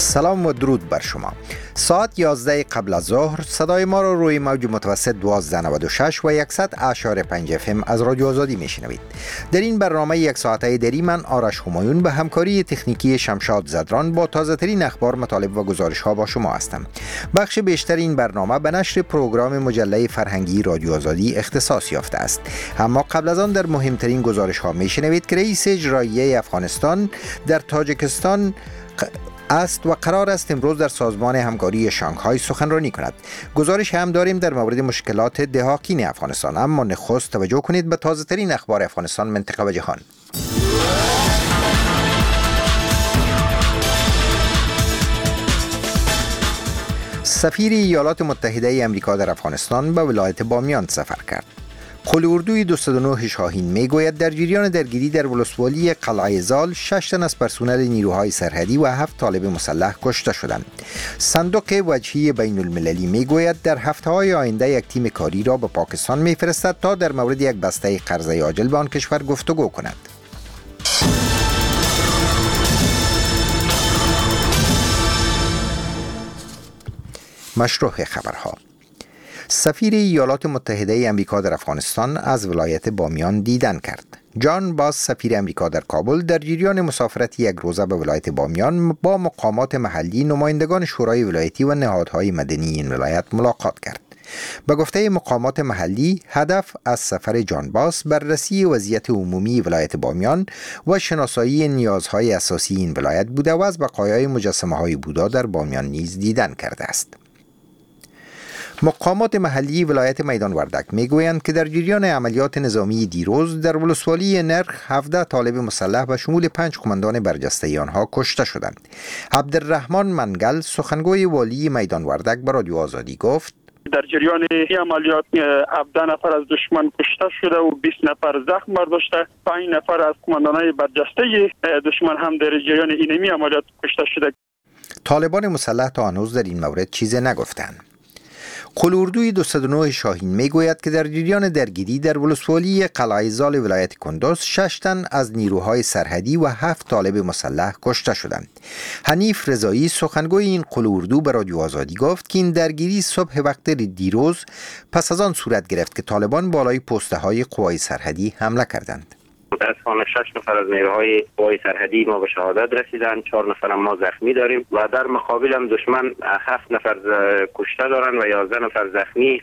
سلام و درود بر شما. ساعت 11 قبل از ظهر صدای ما را روی موج متوسط 1296 و 100.5 FM از رادیو آزادی میشنوید. در این برنامه یک ساعته دری من آرش همایون به همکاری تکنیکی شمشاد زدران با تازه ترین اخبار، مطالب و گزارش ها با شما هستم. بخش بیشتر این برنامه به نشر پروگرام مجله فرهنگی رادیو آزادی اختصاص یافته است. اما قبل از آن در مهمترین گزارش ها میشنوید که رئیس اجرایی افغانستان در تاجیکستان است و قرار است امروز در سازمان همکاری شانگهای سخنرانی کند. گزارش هم داریم در مورد مشکلات دهاقین افغانستان، اما نخست توجه کنید به تازه ترین اخبار افغانستان، منطقه و جهان. سفیر ایالات متحده آمریکا در افغانستان به ولایت بامیان سفر کرد. قل اردوی 209 شاهین میگوید در جریان درگیری در ولسوالی قلعه زال 6 تن از پرسنل نیروهای سرحدی و 7 طالب مسلح کشته شدند. صندوق وجهی بین المللی میگوید در هفته‌های آینده یک تیم کاری را به پاکستان میفرستد تا در مورد یک بسته قرضه عاجل به آن کشور گفتگو کند. مشروع خبرها. سفیر ایالات متحده آمریکا در افغانستان از ولایت بامیان دیدن کرد. جان باس، سفیر آمریکا در کابل، در جریان مسافرت یک روزه به ولایت بامیان با مقامات محلی، نمایندگان شورای ولایتی و نهادهای مدنی این ولایت ملاقات کرد. به گفته مقامات محلی، هدف از سفر جان باس بررسی وضعیت عمومی ولایت بامیان و شناسایی نیازهای اساسی این ولایت بوده و از بقایای مجسمه‌های بودا در بامیان نیز دیدن کرده است. مقامات محلی ولایت میدان وردک میگویند که در جریان عملیات نظامی دیروز در ولسوالی نرخ 17 طالب مسلح به شمول 5 قماندان برجسته آنها کشته شدند. عبدالرحمن منگل، سخنگوی والی میدان وردک، به رادیو آزادی گفت در جریان عملیات 17 نفر از دشمن کشته شده و 20 نفر زخم برداشته. 5 نفر از قماندانان برجسته دشمن هم در جریان اینمی عملیات کشته شده. طالبان مسلح تا هنوز در این مورد چیزی نگفتند. قل اردوی 209 شاهین میگوید که در جریان درگیری در ولسوالی قلعه زال ولایت کندوز 6 تن از نیروهای سرحدی و 7 طالب مسلح کشته شدند. حنیف رضایی، سخنگوی این قل اردو، به رادیو آزادی گفت که این درگیری صبح وقت دیروز پس از آن صورت گرفت که طالبان بالای پسته های قوای سرحدی حمله کردند. متاسفانه 6 نفر از نیروهای قوای سرحدی ما به شهادت رسیدند، 4 نفر ما زخمی داریم و در مقابل هم دشمن 7 نفر کشته دارند و 11 نفر زخمی.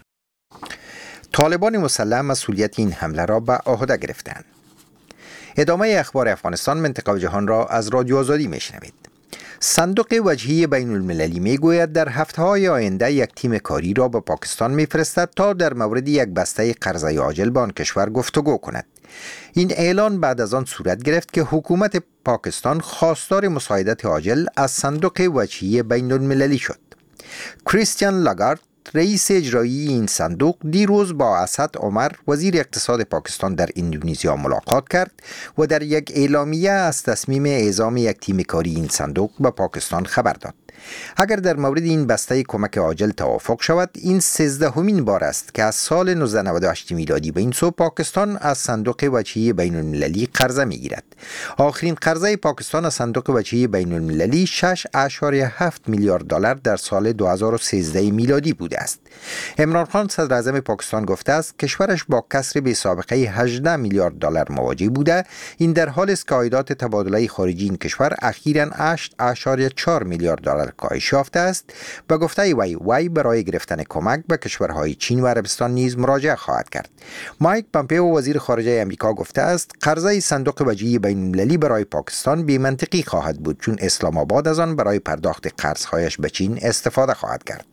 طالبان مسلح مسئولیت این حمله را به عهده گرفتند. ادامه اخبار افغانستان، منطقه و جهان را از رادیو آزادی میشنوید. صندوق وجهی بین المللی میگوید در هفته‌های آینده یک تیم کاری را به پاکستان میفرستد تا در مورد یک بسته قرضه عاجل با آن کشور گفتگو کند. این اعلان بعد از آن صورت گرفت که حکومت پاکستان خواستار مساعدت عاجل از صندوق وجهی بین المللی شد. کریستیان لاگارد، رئیس اجرایی این صندوق، دیروز با اسد عمر، وزیر اقتصاد پاکستان، در اندونزیا ملاقات کرد و در یک اعلامیه از تصمیم اعزام یک تیم کاری این صندوق به پاکستان خبر داد. اگر در مورد این بسته کمک عاجل توافق شود، این 13مین بار است که از سال 1998 میلادی به این سو پاکستان از صندوق وجهی بین المللی قرضه میگیرد. آخرین قرضه پاکستان از صندوق وجهی بین المللی 6.7 میلیارد دلار در سال 2013 میلادی بوده است. عمران خان، صدر اعظم پاکستان، گفته است کشورش با کسر بی سابقه 18 میلیارد دلار مواجه بوده. این در حالی است که عایدات تبادله خارجی این کشور اخیراً 8.4 میلیارد دلار کاهش یافته است. به گفته وی برای گرفتن کمک به کشورهای چین و عربستان نیز مراجعه خواهد کرد. مایک پامپئو، وزیر خارجه آمریکا، گفته است قرضه صندوق وجهی بین المللی برای پاکستان بی منطقی خواهد بود، چون اسلام آباد از آن برای پرداخت قرضهایش به چین استفاده خواهد کرد.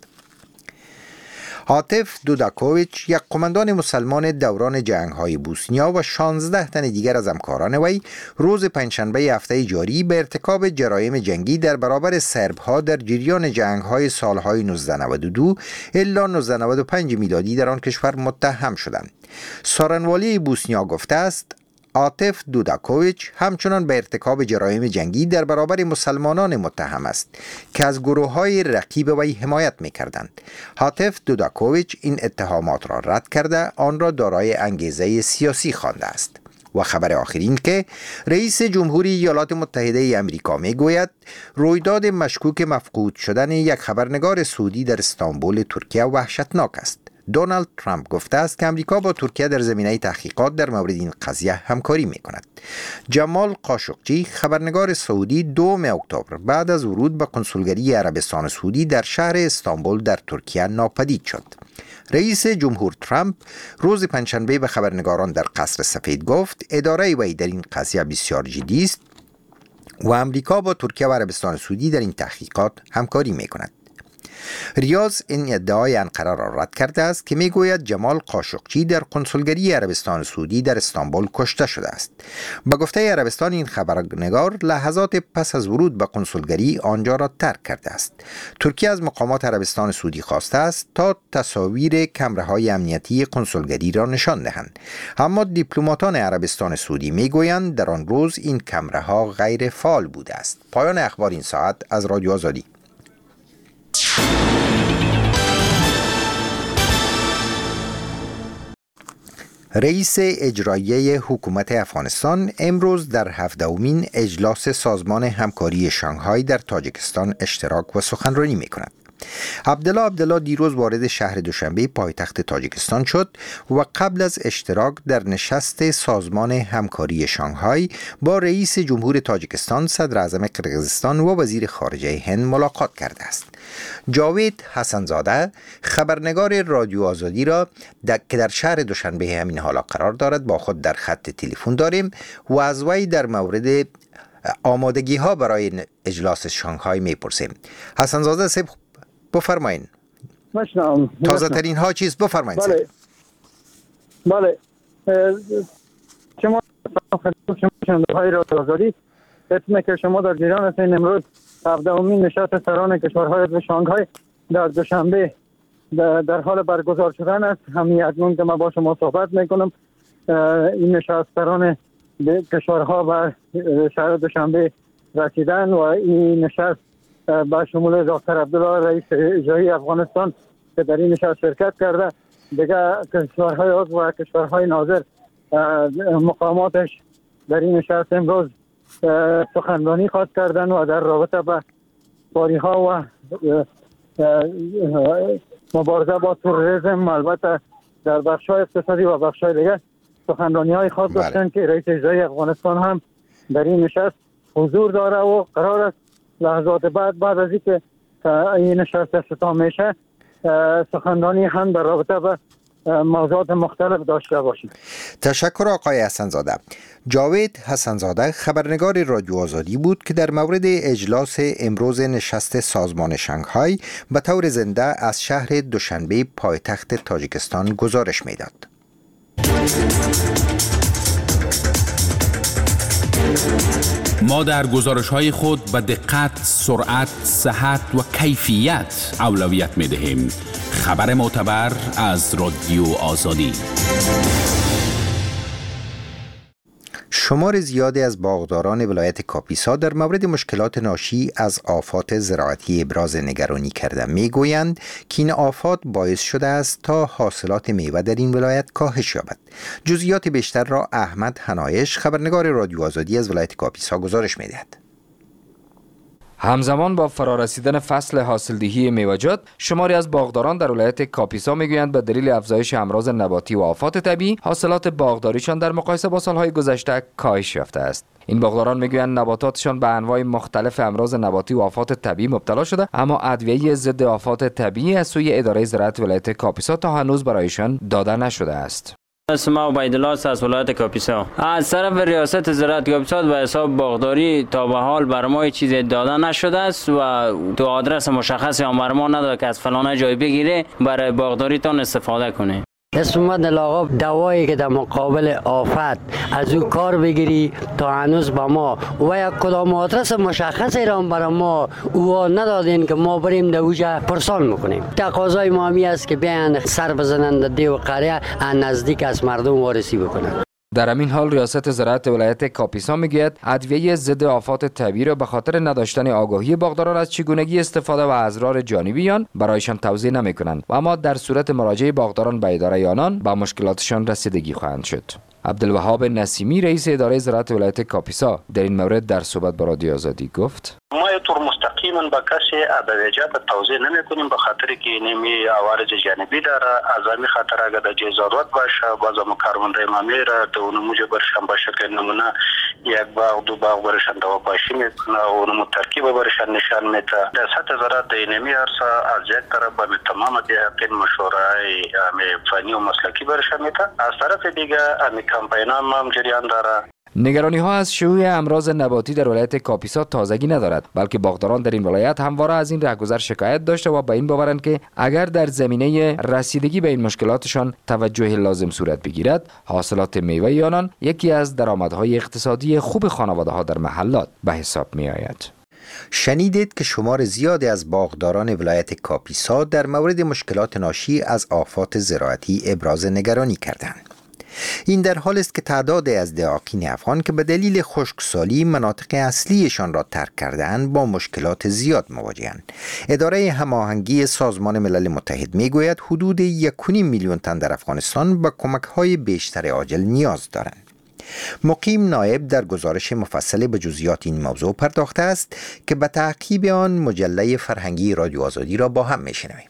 عاطف دوداکوویچ، یک قماندان مسلمان دوران جنگ‌های بوسنیا، و 16 تن دیگر از همکاران وی روز پنجشنبه هفته جاری به ارتکاب جرایم جنگی در برابر سرب‌ها در جریان جنگ‌های سال‌های 1992 الی 1995 میلادی در آن کشور متهم شدند. سارنوالی بوسنیا گفته است عاطف دوداکوویچ همچنان به ارتکاب جرایم جنگی در برابر مسلمانان متهم است که از گروه‌های رقیب وی حمایت می‌کردند. عاطف دوداکوویچ این اتهامات را رد کرده آن را دارای انگیزه سیاسی خوانده است. و خبر آخرین که رئیس جمهوری ایالات متحده آمریکا میگوید رویداد مشکوک مفقود شدن یک خبرنگار سعودی در استانبول ترکیه وحشتناک است. دونالد ترامپ گفته است که آمریکا با ترکیه در زمینه تحقیقات در مورد این قضیه همکاری می کند. جمال قاشقچی خبرنگار سعودی 2 اکتبر بعد از ورود به کنسولگری عربستان سعودی در شهر استانبول در ترکیه ناپدید شد. رئیس جمهور ترامپ روز پنجشنبه به خبرنگاران در قصر سفید گفت اداره وی در این قضیه بسیار جدی است و آمریکا با ترکیه و عربستان سعودی در این تحقیقات همکاری می کند. ریاض این ادعای انقره را رد کرده است که میگوید جمال قاشقچی در کنسولگری عربستان سعودی در استانبول کشته شده است. با گفته عربستان این خبرنگار لحظات پس از ورود به کنسولگری آنجا را ترک کرده است. ترکیه از مقامات عربستان سعودی خواسته است تا تصاویر کامراهای امنیتی کنسولگری را نشان دهند، اما دیپلماتان عربستان سعودی میگویند در آن روز این کامراها غیر فعال بوده است. پایان اخبار این ساعت از رادیو آزادی. رئیس اجرایی حکومت افغانستان امروز در 17مین اجلاس سازمان همکاری شانگهای در تاجیکستان اشتراک و سخنرانی می کند. عبدالله دیروز وارد شهر دوشنبه پایتخت تاجیکستان شد و قبل از اشتراک در نشست سازمان همکاری شانگهای با رئیس جمهور تاجیکستان، صدر اعظم قرقیزستان و وزیر خارجه هند ملاقات کرده است. جاوید حسنزاده خبرنگار رادیو آزادی را که در شهر دوشنبه همین حالا قرار دارد با خود در خط تلفن داریم و از وی در مورد آمادگی ها برای اجلاس شانگهای میپرسیم. حسنزاده صاحب بفرمایین. تازه ترین ها چیز بفرمایین. بله شما شنونده‌های رادیو آزادی اسم که شما در جریان هستین. امروز 17مین نشست سران کشورهای عضو شانگهای در دوشنبه در حال برگزار شدن است. همین اکنون که من با شما صحبت میکنم این نشست سران کشورها به شهر دوشنبه رسیدن و این نشست با شمول دکتر عبدالله رئیس اجرایی افغانستان که در این نشست شرکت کرده، دیگه کشورهای عضو و کشورهای ناظر مقاماتش در این نشست امروز سخنرانی خواست کردن و در رابطه با کاری‌ها و مبارزه با تروریسم، البته در بخش‌های اقتصادی و بخش‌های دیگه سخنرانی‌های خاص داشتن که رئیس اجرایی افغانستان هم در این نشست حضور داره و قرار است لحظات بعد از اینکه این نشست اختتام میشه سخنرانی هم در رابطه با موضوعات مختلف داشته باشیم. تشکر آقای حسنزاده. جاوید حسنزاده خبرنگار رادیو آزادی بود که در مورد اجلاس امروز نشست سازمان شانگهای به طور زنده از شهر دوشنبه پایتخت تاجیکستان گزارش میداد. ما در گزارش‌های خود به دقت، سرعت، صحت و کیفیت اولویت می‌دهیم. خبر معتبر از رادیو آزادی. شمار زیادی از باغداران ولایت کاپیسا در مورد مشکلات ناشی از آفات زراعتی ابراز نگرانی کردند. میگویند که این آفات باعث شده است تا حاصلات میوه در این ولایت کاهش یابد. جزئیات بیشتر را احمد حنایش خبرنگار رادیو آزادی از ولایت کاپیسا گزارش می‌دهد. همزمان با فرارسیدن فصل حاصلدهی میوه‌جات، شماری از باغداران در ولایت کاپیسا میگویند به دلیل افزایش امراض نباتی و آفات طبیعی، حاصلات باغداریشان در مقایسه با سالهای گذشته کاهش یافته است. این باغداران میگویند نباتاتشان به انواع مختلف امراض نباتی و آفات طبیعی مبتلا شده، اما ادویه ضد آفات طبیعی از سوی اداره زراعت ولایت کاپیسا تا هنوز برایشان داده نشده است. اسم عبیدالله از ولایت کاپیسا. از طرف ریاست زراعت کاپیسا به حساب باغداری تا به حال بر ما چیزی داده نشده است و تو آدرس مشخصی هم بر ما نداده که از فلانه جای بگیره برای باغداری تان استفاده کنه. اسم من آقا دوایی که در مقابل آفت از او کار بگیری تا هنوز با ما و یک کدام آدرس مشخصی را برای ما او ندادین که ما بریم در اوجا پرسان میکنیم. تقاضای ما همی است که بیان سر بزنند در دیو قریه نزدیک از مردم وارسی بکنند. در همین حال ریاست زراعت ولایت کاپیسا میگوید ادویه ضد آفات طبیعی را به خاطر نداشتن آگاهی باغداران از چگونگی استفاده و اضرار جانبی آن برایشان توضیح نمیکنند و اما در صورت مراجعه باغداران به اداره آنان به مشکلاتشان رسیدگی خواهند شد. عبدالوهاب نسیمی رئیس اداره زراعت ولایت کاپیسا در این مورد در صحبت با رادیو آزادی گفت: ما یه طور مستقیما با کسی ادویجات توضیح نمیکنیم به خاطر که اینمی عوارض جانبی داره. از همین خاطر اگر در جای ضرورت باشه باز کارمندای ما میره دو موجب برشان باشه که نمونه یک باغ دو باغ برشان دوا پاشی میکنه و نمو ترکیب برشان نشان میده. در سطح زراعت در اینمی عرصه از یک طرف با تمام دیقین مشوره فنی و مسلکی برشان میده. از طرف دیگه امی کمپینا هم جریان داره. نگرانی ها از شیوع امراض نباتی در ولایت کاپیسا تازگی ندارد، بلکه باغداران در این ولایت همواره از این رهگذر شکایت داشته و به این باورند که اگر در زمینه رسیدگی به این مشکلاتشان توجه لازم صورت بگیرد، حاصلات میوه آنان یکی از درآمدهای اقتصادی خوب خانواده ها در محلات به حساب می آید. شنیدید که شمار زیادی از باغداران ولایت کاپیسا در مورد مشکلات ناشی از آفات زراعتی ابراز نگرانی کردند. این در حال است که تعداد از دهاقین افغان که به دلیل خشکسالی مناطق اصلیشان را ترک کرده‌اند با مشکلات زیاد مواجهند. اداره هماهنگی سازمان ملل متحد میگوید حدود 1.5 میلیون تن در افغانستان به کمک‌های بیشتر عاجل نیاز دارند. مقیم نایب در گزارش مفصل به جزئیات این موضوع پرداخته است که به تعقیب آن مجله فرهنگی رادیو آزادی را با هم میشنویم.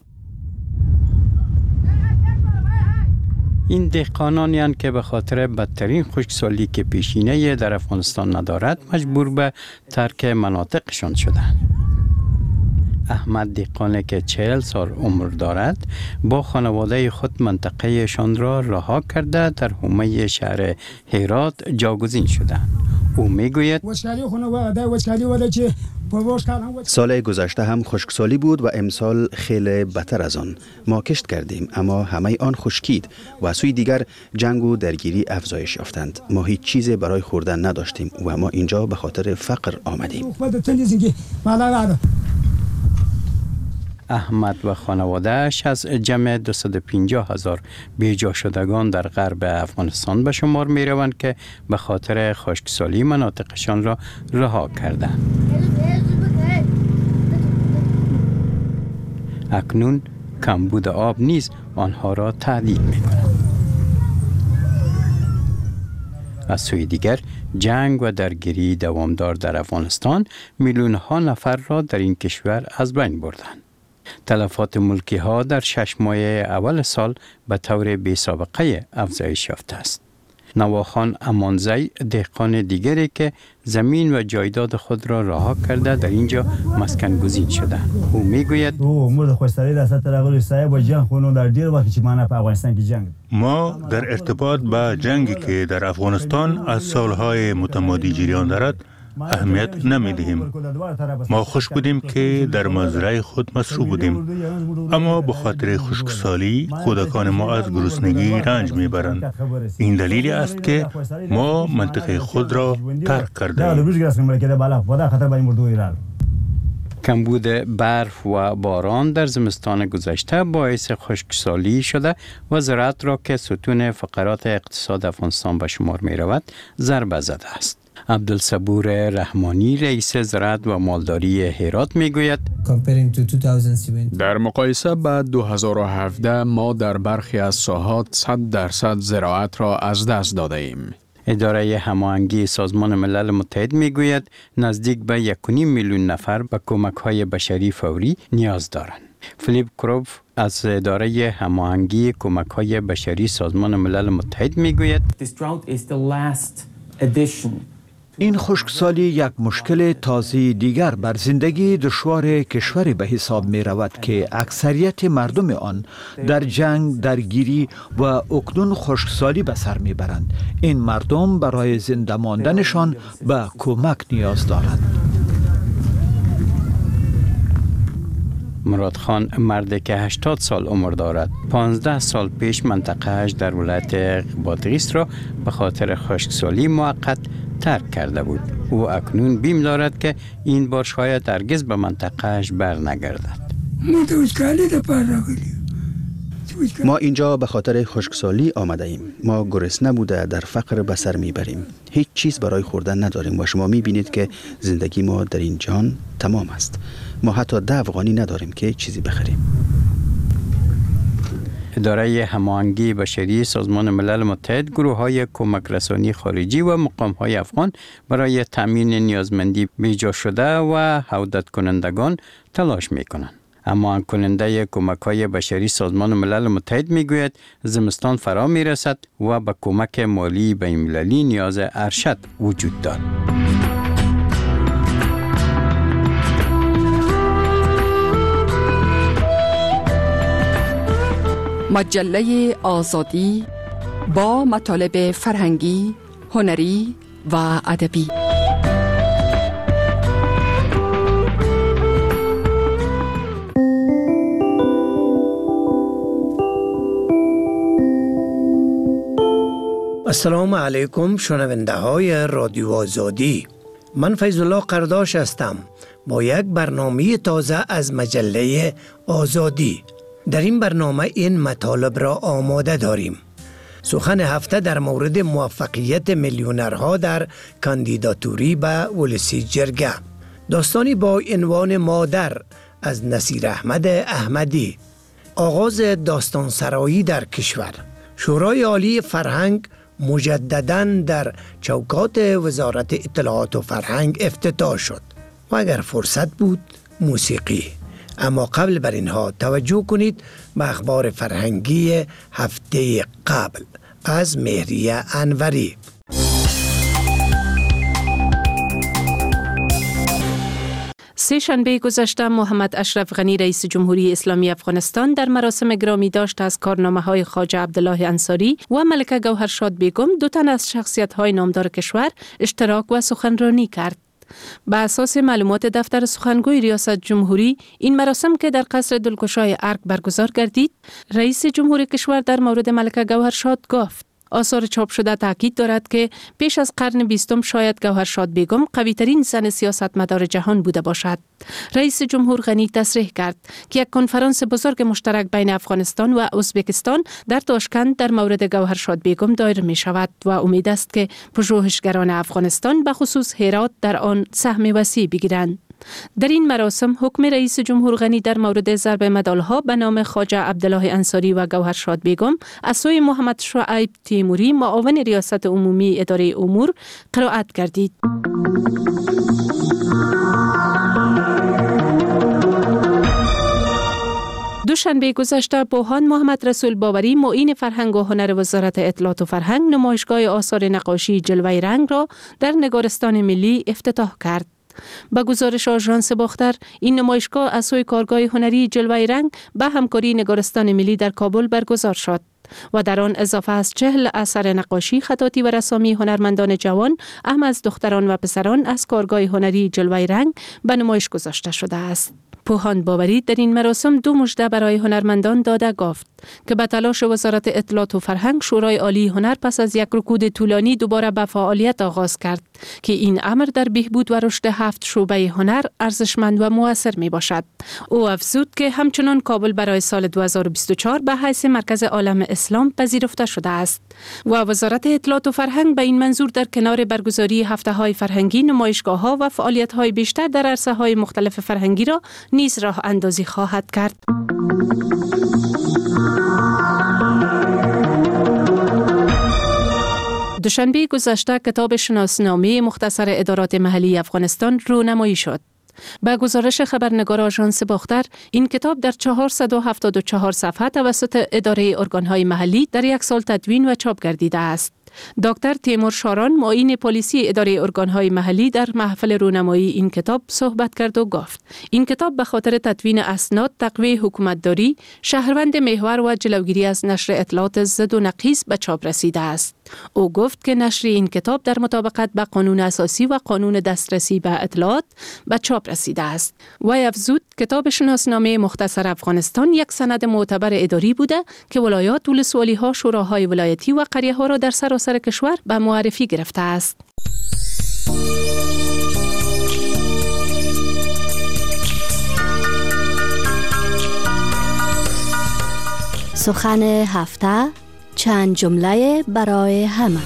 این دهقانانی هستند که به خاطر بدترین خشکسالی که پیشینه در افغانستان ندارد مجبور به ترک مناطقشان شدند. احمد دهقانی که 40 سال عمر دارد با خانواده خود منطقه شان را رها کرده در حومه شهر هرات جاگزین شدند. او میگوید سال گذشته هم خشکسالی بود و امسال خیلی بدتر از آن. ما کشت کردیم اما همه آن خشکید و سوی دیگر جنگ و درگیری افزایش یافتند. ما هیچ چیزی برای خوردن نداشتیم و ما اینجا به خاطر فقر آمدیم. احمد و خانواده‌اش از جمع 250,000 بیجا شدگان در غرب افغانستان به شمار می روند که به خاطر خشکسالی مناطقشان را رها کردند. اکنون کمبود آب نیز آنها را تهدید می کند. از سوی دیگر جنگ و درگیری دوامدار در افغانستان میلیون‌ها نفر را در این کشور از بین بردند. تلفات ملکی ها در 6 ماه اول سال به طور بی سابقه افزایش یافته است. نواخان امانزی دهقان دیگری که زمین و جایداد خود را رها کرده در اینجا مسکن گزین شده. او میگوید ما در ارتباط با جنگی که در افغانستان از سالهای متمادی جریان دارد اهمیت نمیدهیم. ما خوش بودیم که در مزرعه خود مصروف بودیم، اما به خاطر خشکسالی کودکان ما از گرسنگی رنج میبرند. این دلیلی است که ما منطقه خود را ترک کردیم. کمبود برف و باران در زمستان گذشته باعث خشکسالی شده و زراعت را که ستون فقرات اقتصاد افغانستان به شمار می رود ضربه زده است. عبدالصبور رحمانی رئیس زراعت و مالداری هرات می گوید در مقایسه با 2017 ما در برخی از ساحات 100% زراعت را از دست داده ایم. اداره هماهنگی سازمان ملل متحد می گوید نزدیک به 1.5 میلیون نفر به کمک‌های بشری فوری نیاز دارند. فلیپ کروف از اداره هماهنگی کمک‌های بشری سازمان ملل متحد می گوید این خشکسالی یک مشکل تازه دیگر بر زندگی دشوار کشوری به حساب می رود که اکثریت مردم آن در جنگ، درگیری و اکنون خشکسالی به سر می برند. این مردم برای زنده ماندنشان به کمک نیاز دارند. مراد خان مردی که 80 سال عمر دارد 15 سال پیش منطقه‌اش در ولایت بادغیس را به خاطر خشکسالی موقت ترک کرده بود. او اکنون بیم دارد که این بار شاید هرگز به منطقه‌اش برنگردد. ما اینجا به خاطر خشکسالی آمده ایم. ما گرسنه بوده در فقر به سر میبریم. هیچ چیز برای خوردن نداریم و شما میبینید که زندگی ما در این جهان تمام است. ما حتی 10 افغانی نداریم که چیزی بخریم. اداره هماهنگی بشری سازمان ملل متحد گروه‌های کمک رسانی خارجی و مقام‌های افغان برای تامین نیازمندی بیجا شده و عودت کنندگان تلاش می‌کنند. اما کننده کمک‌های بشری سازمان ملل متحد میگوید زمستان فرا میرسد و به کمک مالی بین‌المللی نیاز ارشد وجود دارد. مجله آزادی با مطالب فرهنگی، هنری و ادبی. السلام علیکم شنونده های رادیو آزادی. من فیض الله قرداش هستم با یک برنامه تازه از مجله آزادی. در این برنامه این مطالب را آماده داریم. سخن هفته در مورد موفقیت میلیونرها در کاندیداتوری به ولسی جرگه. داستانی با عنوان مادر از نصیر احمد احمدی. آغاز داستان سرایی در کشور. شورای عالی فرهنگ مجدداً در چوکات وزارت اطلاعات و فرهنگ افتتاح شد و اگر فرصت بود موسیقی. اما قبل بر اینها توجه کنید به اخبار فرهنگی هفته قبل از مهریه انوری. سه شنبه گذشته محمد اشرف غنی رئیس جمهوری اسلامی افغانستان در مراسم گرامی داشت از کارنامه‌های خواجه عبدالله انصاری و ملکه گوهرشاد بیگم، دو تن از شخصیت‌های نامدار کشور، اشتراک و سخنرانی کرد. به اساس معلومات دفتر سخنگوی ریاست جمهوری، این مراسم که در قصر دلگشای ارگ برگزار گردید، رئیس جمهوری کشور در مورد ملکه گوهرشاد گفت: آثار چاپ شده تاکید دارد که پیش از قرن 20 شاید گوهرشاد بیگم قوی‌ترین زن سیاستمدار جهان بوده باشد. رئیس جمهور غنی تصریح کرد که یک کنفرانس بزرگ مشترک بین افغانستان و ازبکستان در تاشکند در مورد گوهرشاد بیگم دایر می شود و امید است که پژوهشگران افغانستان به خصوص هرات در آن سهم وسیع بگیرند. در این مراسم حکم رئیس جمهور غنی در مورد ضرب مدالها به نام خواجه عبدالله انصاری و گوهرشاد بیگم از سوی محمد شعیب تیموری معاون ریاست عمومی اداره امور قرائت گردید. دوشنبه گذشته بوهان محمد رسول باوری معین فرهنگ و هنر وزارت اطلاعات و فرهنگ نمایشگاه آثار نقاشی جلوه رنگ را در نگارستان ملی افتتاح کرد. با گزارش آژانس باختر، این نمایشگاه از سوی کارگاه هنری جلوه رنگ به همکاری نگارستان ملی در کابل برگزار شد و در آن اضافه از 40 اثر نقاشی، خطاطی و رسامی هنرمندان جوان، اهم از دختران و پسران از کارگاه هنری جلوه رنگ به نمایش گذاشته شده است. پوهان باوری در این مراسم دو مژده برای هنرمندان داده گفت که به تلاش وزارت اطلاعات و فرهنگ، شورای عالی هنر پس از یک رکود طولانی دوباره به فعالیت آغاز کرد که این امر در بهبود و رشد 7 شعبه هنر ارزشمند و مؤثر می باشد. او افزود که همچنان کابل برای سال 2024 به حیث مرکز عالم اسلام پذیرفته شده است و وزارت اطلاعات و فرهنگ به این منظور در کنار برگزاری هفته‌های فرهنگی، نمایشگاه‌ها و فعالیت‌های بیشتر در عرصه‌های مختلف فرهنگی را نیز راه اندازی خواهد کرد. دوشنبه گذشته کتاب شناسنامه مختصر ادارات محلی افغانستان رونمایی شد. با گزارش خبرنگار آژانس باختر، این کتاب در 474 صفحه توسط اداره ارگان‌های محلی در یک سال تدوین و چاپ گردیده است. دکتر تیمور شاران، معین پلیسی اداره ارگان‌های محلی، در محفل رونمایی این کتاب صحبت کرد و گفت: این کتاب به خاطر تدوین اسناد، تقویه حکومتداری، شهروند محور و جلوگیری از نشر اطلاعات ضد و نقیض به چاپ رسیده است. او گفت که نشر این کتاب در مطابقت با قانون اساسی و قانون دسترسی به اطلاعات به چاپ رسیده است. و افزود کتاب شناسنامه مختصر افغانستان یک سند معتبر اداری بوده که ولایات، ولسوالی‌ها، شوراهای ولایتی و قریه‌ها را در سراسر کشور به معرفی گرفته است. سخن هفته، چند جمله برای همه.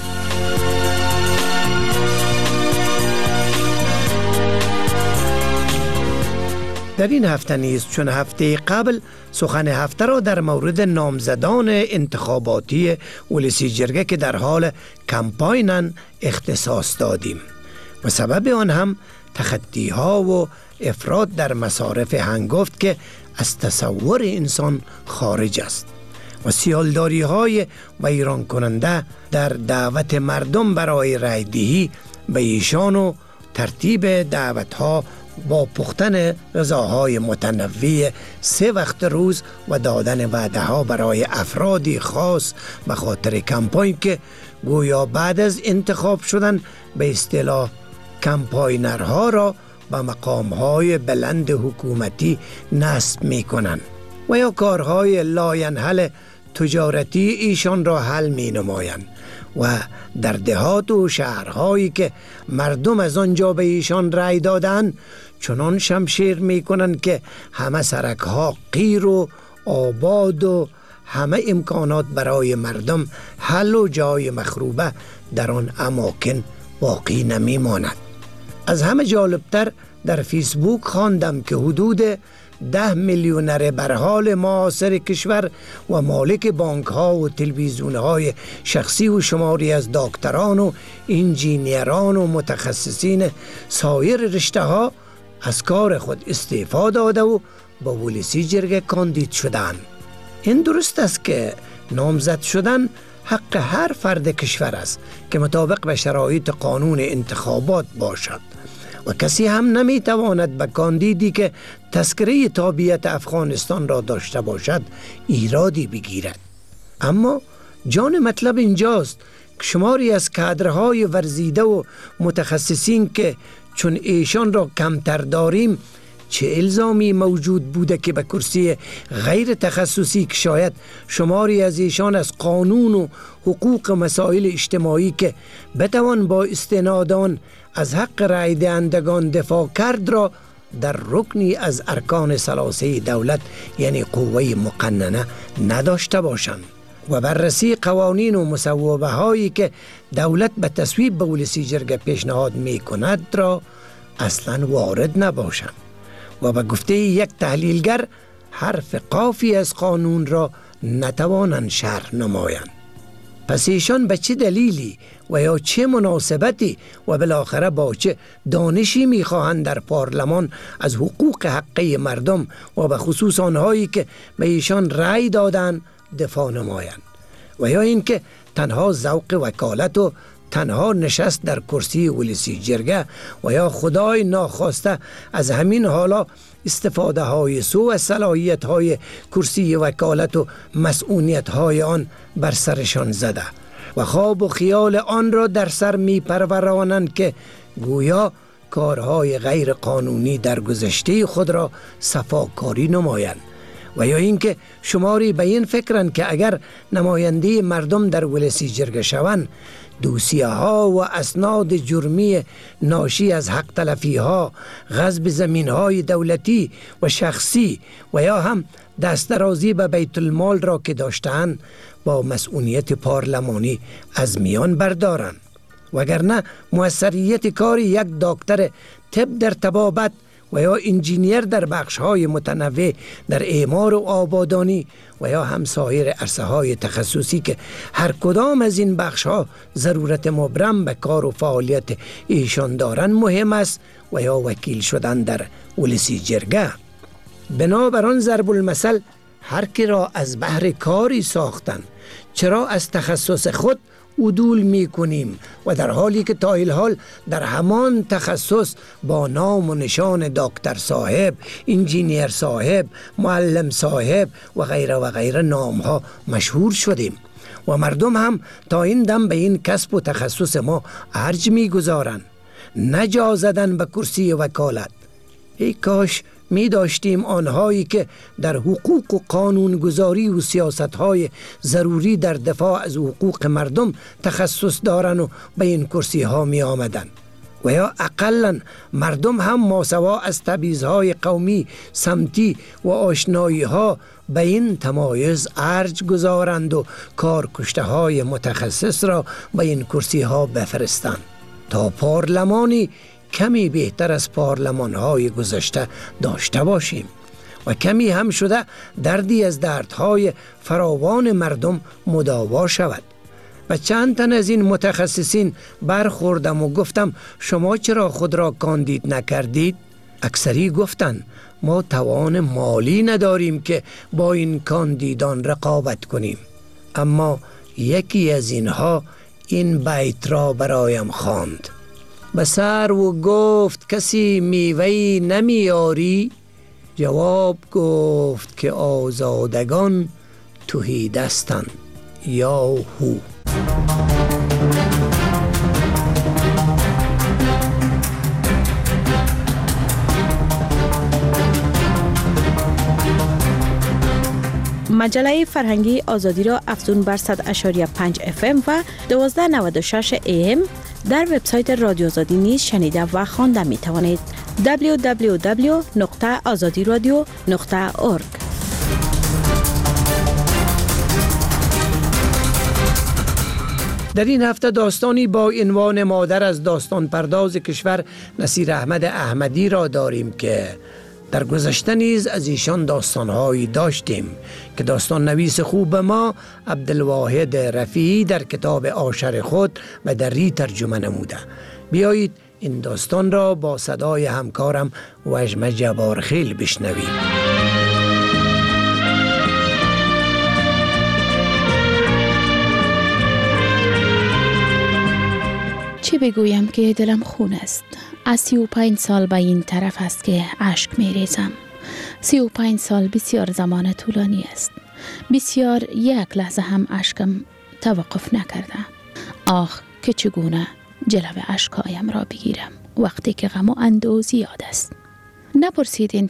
در این هفته نیز چون هفته قبل سخن هفته را در مورد نامزدان انتخاباتی ولسی جرگه که در حال کمپاینن اختصاص دادیم و سبب آن هم تخطی ها و افراد در مصارف هنگفت که از تصور انسان خارج است و سیالداری های ویران کننده در دعوت مردم برای رای دهی به ایشان و ترتیب دعوت ها با پختن غذاهای متنوع 3 وقت روز و دادن وعده ها برای افرادی خاص به خاطر کمپاین که گویا بعد از انتخاب شدن به اصطلاح کمپاینرها را به مقامهای بلند حکومتی نصب می کنند و یا کارهای لاینحل تجارتی ایشان را حل می نمایند و در دهات و شهرهایی که مردم از آنجا به ایشان رای دادند چنان شمشیر می کنند که همه سرکها قیر و آباد و همه امکانات برای مردم حل و جای مخروبه در آن اماکن باقی نمی ماند. از همه جالبتر در فیسبوک خواندم که حدود 10 میلیونر بر حال معاصر کشور و مالک بانک ها و تلویزیون های شخصی و شماری از دکتران و انجینیران و متخصصین سایر رشته ها از کار خود استعفا داده و با ولسی جرگه کاندید شدند. این درست است که نامزد شدن حق هر فرد کشور است که مطابق به شرایط قانون انتخابات باشد و کسی هم نمیتواند به کاندیدی که تذکره تابعیت افغانستان را داشته باشد ایرادی بگیرد. اما جان مطلب اینجاست که شماری از کادرهای ورزیده و متخصصین که چون ایشان را کمتر داریم چه الزامی موجود بوده که به کرسی غیر تخصصی که شاید شماری از ایشان از قانون و حقوق مسائل اجتماعی که بتوان با استنادان از حق رای دهندگان دفاع کرد را در رکنی از ارکان ثلاثه دولت یعنی قوه مقننه نداشته باشند و بررسی قوانین و مصوبه هایی که دولت به تصویب به ولسی جرگه پیشنهاد می کند را اصلا وارد نباشند و به گفته یک تحلیلگر حرف قافی از قانون را نتوانند شرح نمایند. پس ایشان به چه دلیلی و یا چه مناسبتی و بالاخره با چه دانشی میخواهند در پارلمان از حقوق حقی مردم و به خصوص آنهایی که به ایشان رأی دادند دفاع نمایند و یا اینکه تنها ذوق وکالت و تنها نشست در کرسی ولسی جرگه و یا خدای ناخواسته از همین حالا استفاده های سو و صلاحیت های کرسی وکالت و مسئولیت های آن بر سرشان زده و خواب و خیال آن را در سر می پرورانند که گویا کارهای غیر قانونی در گذشته خود را صفاکاری نمایند و یا اینکه شماری به این فکرند که اگر نماینده مردم در ولسی جرگه شوند دوسیه ها و اسناد جرمی ناشی از حق تلفی ها، غصب زمین های دولتی و شخصی و یا هم دسترازی به بیت المال را که داشتند با مسئولیت پارلمانی از میان بردارند وگرنه موثریت کار یک دکتر طب در طبابت و یا انجینیر در بخش‌های متنوع در اعمار و آبادانی و یا هم سایر عرصه‌های تخصصی که هر کدام از این بخش‌ها ضرورت مبرم به کار و فعالیت ایشان دارند مهم است و یا وکیل شدن در ولسی جرگه. بنابراین ضرب المثل هر کی را از بهر کاری ساختن چرا از تخصص خود عدول می کنیم و در حالی که تا الحال در همان تخصص با نام و نشان دکتر صاحب، انجینیر صاحب، معلم صاحب و غیره نام ها مشهور شدیم و مردم هم تا این دم به این کسب و تخصص ما ارج می گذارن نجا زدن به کرسی وکالت. ای کاش می داشتیم آنهایی که در حقوق و قانونگذاری و سیاستهای ضروری در دفاع از حقوق مردم تخصص دارن و به این کرسی ها می آمدن و یا اقلا مردم هم ماسوا از تبعیض‌های قومی، سمتی و آشنایی ها به این تمایز ارج گذارند و کارکشته های متخصص را به این کرسی ها بفرستند تا پارلمانی کمی بهتر از پارلمان‌های گذشته داشته باشیم و کمی هم شده دردی از دردهای فراوان مردم مداوا شود. و چند تن از این متخصصین برخوردم و گفتم شما چرا خود را کاندید نکردید؟ اکثری گفتند ما توان مالی نداریم که با این کاندیدان رقابت کنیم. اما یکی از اینها این بیت را برایم خواند: به سر و گفت کسی میوه‌ای نمیاری، جواب گفت که آزادگان تهی دستن یا هو. مجله فرهنگی آزادی را افزون بر 100.5 FM و 1296 AM در وبسایت رادیو آزادی نیز شنیده و خوانده می توانید. www.azadiradio.org. در این هفته داستانی با عنوان مادر از داستان پرداز کشور نصیر احمد احمدی را داریم که در گذشته نیز از ایشان داستانهایی داشتیم که داستان نویس خوب ما عبدالواحد رفیعی در کتاب آشر خود به دری ترجمه نموده. بیایید این داستان را با صدای همکارم وجمه جبارخیل بشنویم. چه بگویم که دلم خون است. از 35 سال به این طرف است که اشک می ریزم. 35 سال بسیار زمان طولانی است. بسیار یک لحظه هم اشکم توقف نکرده. آخ که چگونه جلو اشکایم را بگیرم وقتی که غم و اندوه زیاد است. نپرسیدین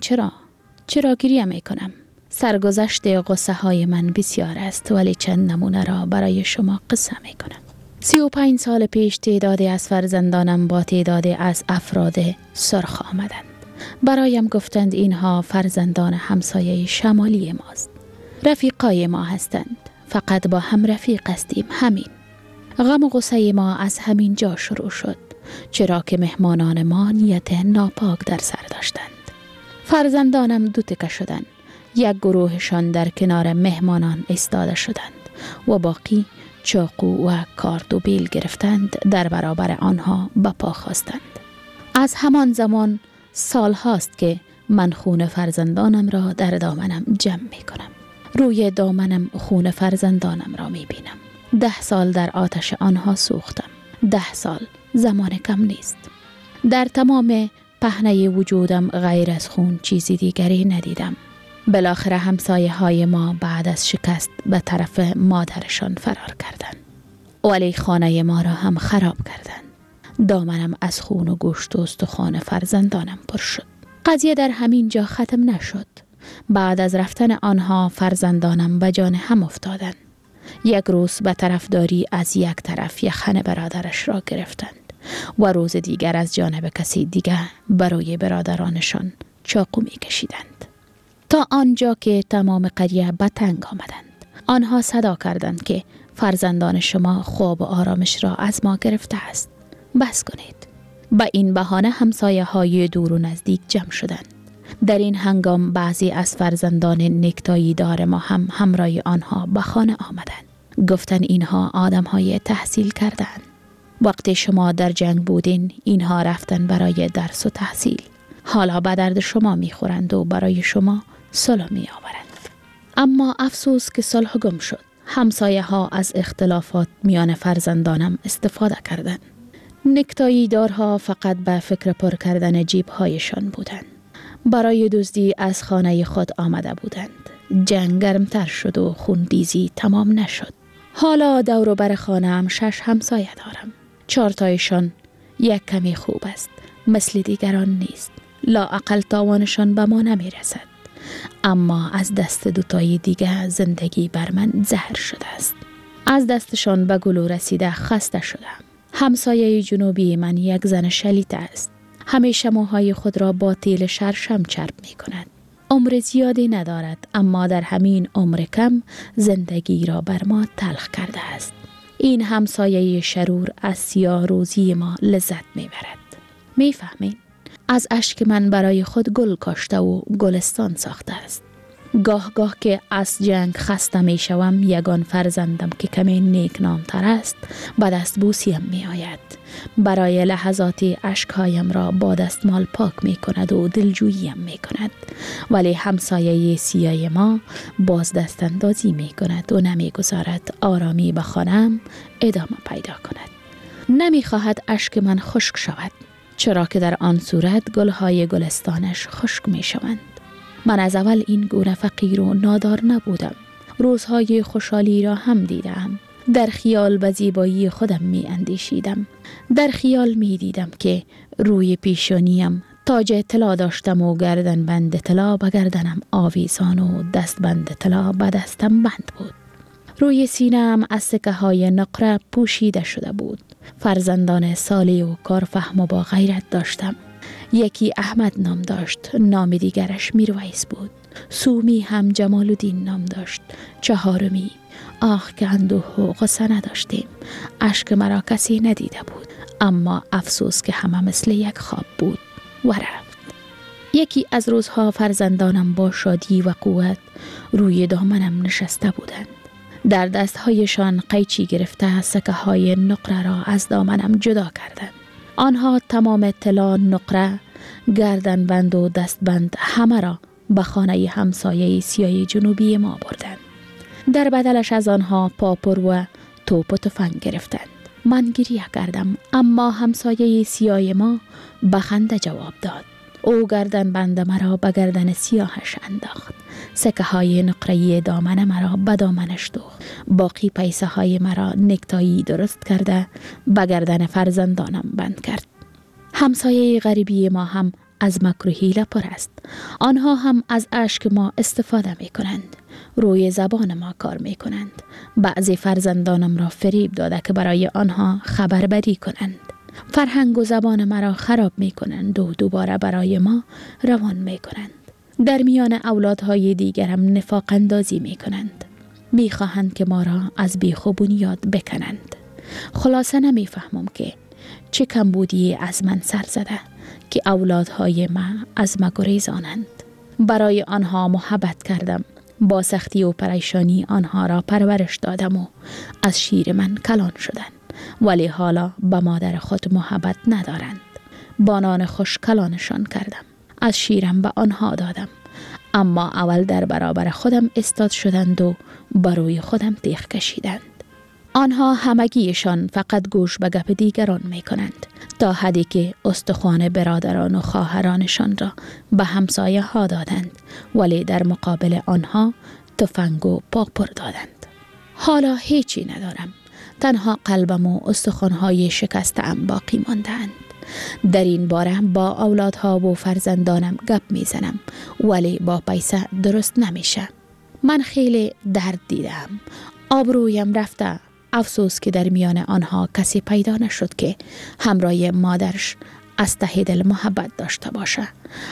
چرا گریه می کنم. سرگذشت غصه های من بسیار است ولی چند نمونه را برای شما قصه می کنم. 35 سال پیش تعدادی از فرزندانم با تعدادی از افراد سرخ آمدند. برایم گفتند اینها فرزندان همسایه شمالی ماست. رفیقای ما هستند. فقط با هم رفیق هستیم. همین. غم و غصه ما از همین جا شروع شد. چرا که مهمانان ما نیت ناپاک در سر داشتند. فرزندانم دو تکه شدند. یک گروهشان در کنار مهمانان ایستاده شدند و باقی چاقو و کارد و بیل گرفتند در برابر آنها به پا خواستند. از همان زمان سال هاست که من خون فرزندانم را در دامنم جمع می کنم. روی دامنم خون فرزندانم را می بینم. 10 سال در آتش آنها سوختم. 10 سال زمان کم نیست. در تمام پهنه وجودم غیر از خون چیزی دیگری ندیدم. بالاخره همسایه های ما بعد از شکست به طرف مادرشان فرار کردند. ولی خانه ما را هم خراب کردند. دامنم از خون و گوشت و استخوان فرزندانم پر شد. قضیه در همین جا ختم نشد. بعد از رفتن آنها فرزندانم به جان هم افتادند. یک روز به طرفداری از یک طرف یخن برادرش را گرفتند و روز دیگر از جانب کسی دیگر برای برادرانشان چاقو می کشیدند. تا آنجا که تمام قریه به تنگ آمدند. آنها صدا کردند که فرزندان شما خواب و آرامش را از ما گرفته است. بس کنید. با این بهانه همسایه های دور و نزدیک جمع شدند. در این هنگام بعضی از فرزندان نکتایی دار ما هم همراه آنها به خانه آمدند. گفتند اینها آدم های تحصیل کردند. وقتی شما در جنگ بودین اینها رفتن برای درس و تحصیل. حالا به درد شما میخورند و برای شما صلح می آورند. اما افسوس که صلح گم شد. همسایه ها از اختلافات میان فرزندانم استفاده کردند. نکتایی دارها فقط به فکر پر کردن جیب هایشان بودند. برای دزدی از خانه خود آمده بودند. جنگ گرمتر شد و خونریزی تمام نشد. حالا دور و بر خانه‌ام 6 همسایه دارم. 4 تایشان یک کمی خوب است. مثل دیگران نیست. لااقل تاوانشان به ما نمی رسد. اما از دست 2 تای دیگه زندگی بر من زهر شده است. از دستشان به گلو رسیده خسته شدم. همسایه جنوبی من یک زن شلیته است. همیشه موهای خود را با تیل شرشم چرب می کند. عمر زیادی ندارد اما در همین عمر کم زندگی را بر ما تلخ کرده است. این همسایه شرور از سیاه روزی ما لذت می برد. میفهمین؟ از اشک من برای خود گل کاشته و گلستان ساخته است. گاه گاه که از جنگ خسته می شوم، یگان فرزندم که کمی نیک نامتر است به دست بوسیم می آید. برای لحظاتی اشکهایم را با دستمال پاک می کند و دلجوییم می کند. ولی همسایه سیاه ما باز دست اندازی می کند و نمی گذارد آرامی به خانم ادامه پیدا کند. نمی خواهد اشک من خشک شود، چرا که در آن صورت گلهای گلستانش خشک می شوند. من از اول این گونه فقیر و نادار نبودم. روزهای خوشحالی را هم دیدم. در خیال به زیبایی خودم می اندیشیدم. در خیال می دیدم که روی پیشانیم تاج طلا داشتم و گردن بند طلا به گردنم آویزان و دست بند طلا به دستم بند بود. روی سینه‌ام از سکه های نقره پوشیده شده بود. فرزندان صالح و کارفهم و با غیرت داشتم. یکی احمد نام داشت، نام دیگرش میرویس بود. سومی هم جمال الدین نام داشت. چهارمی آخ که اندوه و غصه نداشتیم. اشک مرا کسی ندیده بود، اما افسوس که همه مثل یک خواب بود و رفت. یکی از روزها فرزندانم با شادی و قوت روی دامنم نشسته بودند. در دستهایشان قیچی گرفته سکه های نقره را از دامنم جدا کردند. آنها تمام طلا، نقره، گردن بند و دست بند همه را به خانه همسایه سیاه جنوبی ما بردند. در بدلش از آنها پاپور و توپ و تفنگ گرفتند. من گریه کردم، اما همسایه سیاه ما به خنده جواب داد. او گردن بند مرا به گردن سیاهش انداخت. سکه های نقره‌ای دامن مرا به دامنش دوخت. باقی پیسه های مرا نکتایی درست کرده به گردن فرزندانم بند کرد. همسایه غریبی ما هم از مکر و حیله پر است. آنها هم از اشک ما استفاده می کنند. روی زبان ما کار می کنند. بعضی فرزندانم را فریب داده که برای آنها خبربری کنند. فرهنگ و زبان مرا خراب می کنند و دوباره برای ما روان می کنند. در میان اولادهای دیگرم نفاق اندازی می کنند. می خواهند که ما را از بیخ و بنیاد بکنند. خلاصه نمی فهمم که چه کمبودی از من سر زده که اولادهای من از ما گریزانند. برای آنها محبت کردم. با سختی و پریشانی آنها را پرورش دادم و از شیر من کلان شدند. ولی حالا به مادر خود محبت ندارند. با نان خوش کلانشان کردم. از شیرم به آنها دادم. اما اول در برابر خودم استاد شدند و بروی خودم تیغ کشیدند. آنها همگیشان فقط گوش به گپ دیگران می کنند تا حدی که استخوان برادران و خواهرانشان را به همسایه ها دادند، ولی در مقابل آنها تفنگ و پاپور دادند. حالا هیچی ندارم. تنها قلبم و استخوان‌های شکسته‌ام باقی ماندند. در این باره با اولادها و فرزندانم گپ میزنم، ولی با پیسه درست نمیشه. من خیلی درد دیدم. آبرویم رفته. افسوس که در میان آنها کسی پیدا نشد که همراه مادرش از ته دل محبت داشته باشه.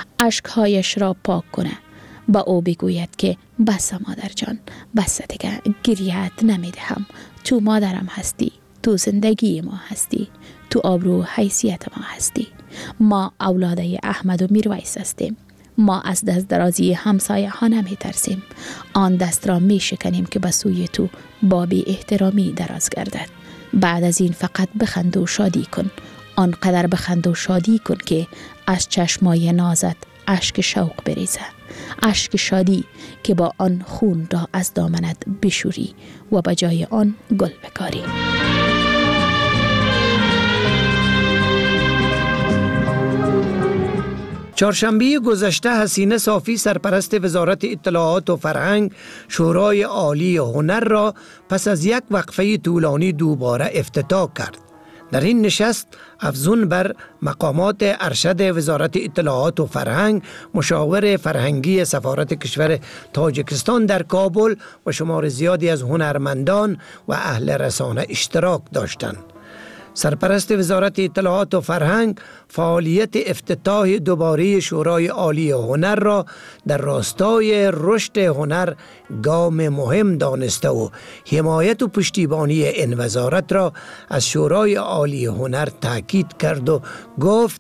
اشکهایش را پاک کنه. با او بگوید که بس مادر جان، بس دیگه، گریه‌ات نمیدهم. تو مادرم هستی، تو زندگی ما هستی، تو آبرو حیثیت ما هستی. ما اولاده احمد و میرویس هستیم. ما از دست درازی همسایه ها نمی ترسیم. آن دست را می شکنیم که به سوی تو با بی احترامی دراز گردد. بعد از این فقط بخند و شادی کن. آنقدر بخند و شادی کن که از چشمای نازت اشک شوق بریزه. اشک شادی که با آن خون را از دامنت بشوری و به جای آن گل بکاری. چهارشنبه گذشته حسینه صافی سرپرست وزارت اطلاعات و فرهنگ شورای عالی هنر را پس از یک وقفه طولانی دوباره افتتاح کرد. در این نشست افزون بر مقامات ارشد وزارت اطلاعات و فرهنگ، مشاور فرهنگی سفارت کشور تاجیکستان در کابل و شمار زیادی از هنرمندان و اهل رسانه اشتراک داشتند. سرپرست وزارت اطلاعات و فرهنگ فعالیت افتتاح دوباره شورای عالی هنر را در راستای رشد هنر گام مهم دانسته و حمایت و پشتیبانی این وزارت را از شورای عالی هنر تاکید کرد و گفت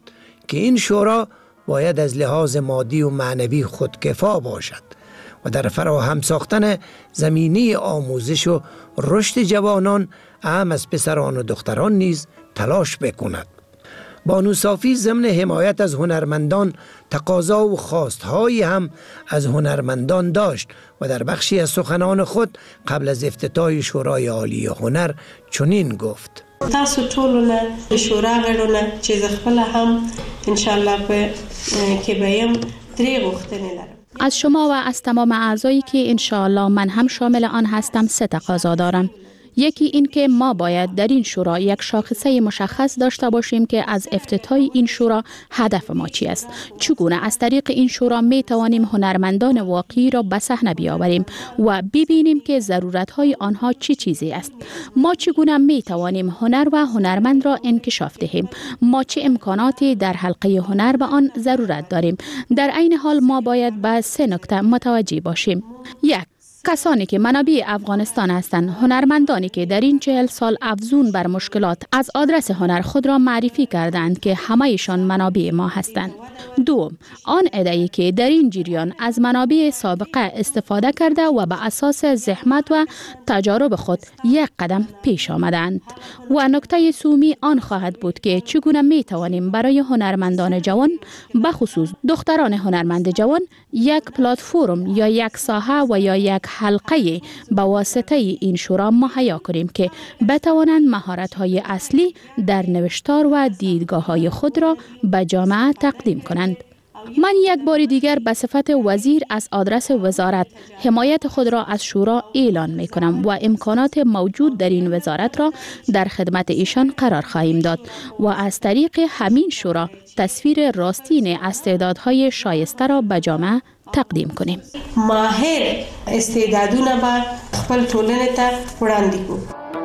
که این شورا باید از لحاظ مادی و معنوی خودکفا باشد و در فراهم ساختن زمینه آموزش و رشد جوانان اهم از پسران و دختران نیز تلاش بکند. بانو صافی ضمن حمایت از هنرمندان تقاضا و خواستهایی هم از هنرمندان داشت و در بخشی از سخنان خود قبل از افتتاح شورای عالی هنر چنین گفت: تاسو ټولونه شورا غړونه چې خپل هم ان شاء الله به کې بیم درې غوښتنې لرم. از شما و از تمام اعضایی که انشاءالله من هم شامل آن هستم 3 تقاضا دارم. یکی این که ما باید در این شورا یک شاخصه مشخص داشته باشیم که از افتتاح این شورا هدف ما چی است. چگونه از طریق این شورا می توانیم هنرمندان واقعی را به صحنه بیاوریم و ببینیم که ضرورت‌های آنها چی چیزی است. ما چگونه می توانیم هنر و هنرمند را انکشاف دهیم. ما چه امکاناتی در حلقه هنر به آن ضرورت داریم. در عین حال ما باید به 3 نکته متوجه باشیم. 1. کسانی که منابع افغانستان هستند، هنرمندانی که در این 40 سال افزون بر مشکلات از آدرس هنر خود را معرفی کردند که همه‌شان منابع ما هستند. 2. آن عده‌ای که در این جریان از منابع سابقه استفاده کرده و به اساس زحمت و تجارب خود یک قدم پیش آمدند. و نکته سومی آن خواهد بود که چگونه می توانیم برای هنرمندان جوان، به خصوص دختران هنرمند جوان، یک پلتفرم یا یک ساحه و یا یک حلقه به واسطه این شورا مهیا کنیم که بتوانند مهارت‌های اصلی در نوشتار و دیدگاه‌های خود را به جامعه تقدیم کنند. من یک بار دیگر به صفت وزیر از آدرس وزارت حمایت خود را از شورا اعلان می کنم و امکانات موجود در این وزارت را در خدمت ایشان قرار خواهیم داد و از طریق همین شورا تصویر راستین استعدادهای شایسته را به جامعه تقدیم کنیم. ماهر استعدادونه به خپل ټولنې ته وړاندې کړو.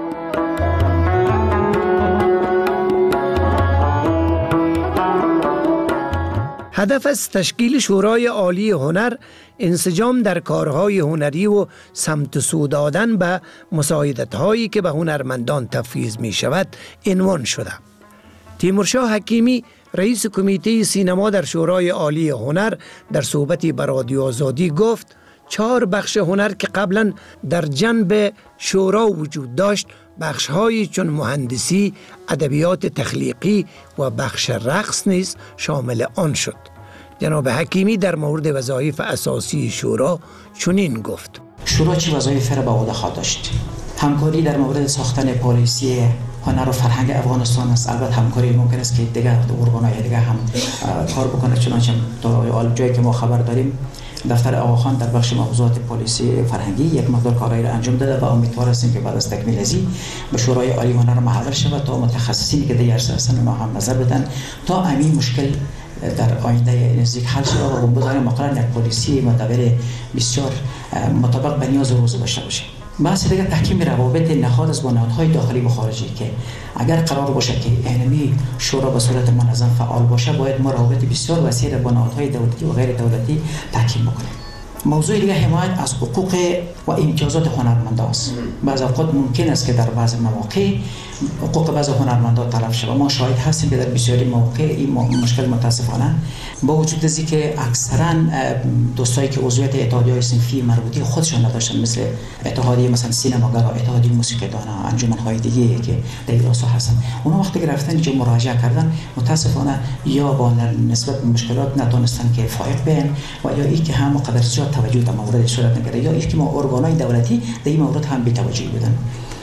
هدف از تشکیل شورای عالی هنر انسجام در کارهای هنری و سمت سو دادن به مساعدت‌هایی که به هنرمندان تفویض می شود عنوان شده. تیمورشاه حکیمی رئیس کمیته سینما در شورای عالی هنر در صحبتی با رادیو آزادی گفت 4 بخش هنر که قبلا در جنب شورا وجود داشت، بخش‌هایی چون مهندسی، ادبیات تخلیقی و بخش رقص نیز شامل آن شد. جناب حکیمی در مورد وظایف اساسی شورا چنین گفت: شورا چه وظایفی را به عهده خواهد داشت؟ همکاری در مورد ساختن پالیسی هنر و فرهنگ افغانستان است. البته همکاری ممکن است که دیگر ارگان‌های دیگر هم کار بکنه، چنانچه تا جایی که ما خبر داریم دفتر آقاخان در بخش موضوعات پالیسی فرهنگی یک مقدار کارهایی را انجام داده و امیدوار هستیم که بعد از تکمیل ازی به شورای عالی هنر محول شود تا متخصصینی که در عرصه هستند اونا هم نظر بدن تا همین مشکل در آینده نزدیک حل شود و بذاریم مقرر یک پالیسی مدور بسیار مطابق به نیاز روز داشته باشه. بحث دیگه تحکیم روابط نهاد از با نهادهای داخلی و خارجی که اگر قرار باشه که اینمی شورا به صورت منظم فعال باشه، باید ما روابط بسیار وسیع با نهادهای دولتی و غیر دولتی تحکیم بکنیم. موضوع دیگه حمایت از حقوق و امتیازات هنرمندان است. بعض اوقات ممکن است که در بعض مواقع حقوق بعض هنرمندان تلف شود. ما شاهد هستیم که در بسیاری مواقع این مشکل متاسفانه با وجود از اینکه اکثرا دوستایی که عضویت اتحادیه‌های صنفی مربوطه خودشون نداشتن، مثل اتحادیه مثلا سینماگرا، اتحادیه موسیقیدانا، انجمن‌های دیگه که در این راستا هستن، اونا وقتی که رفتن اینجا مراجعه کردن متاسفانه یا با نسبت به مشکلات نتونستن که فائق بین و یا اینکه هم قدر زیاد توجه در مورد صورت نگیره یا اینکه ما ارگان‌های دولتی در این مورد هم بی‌توجهی بودن.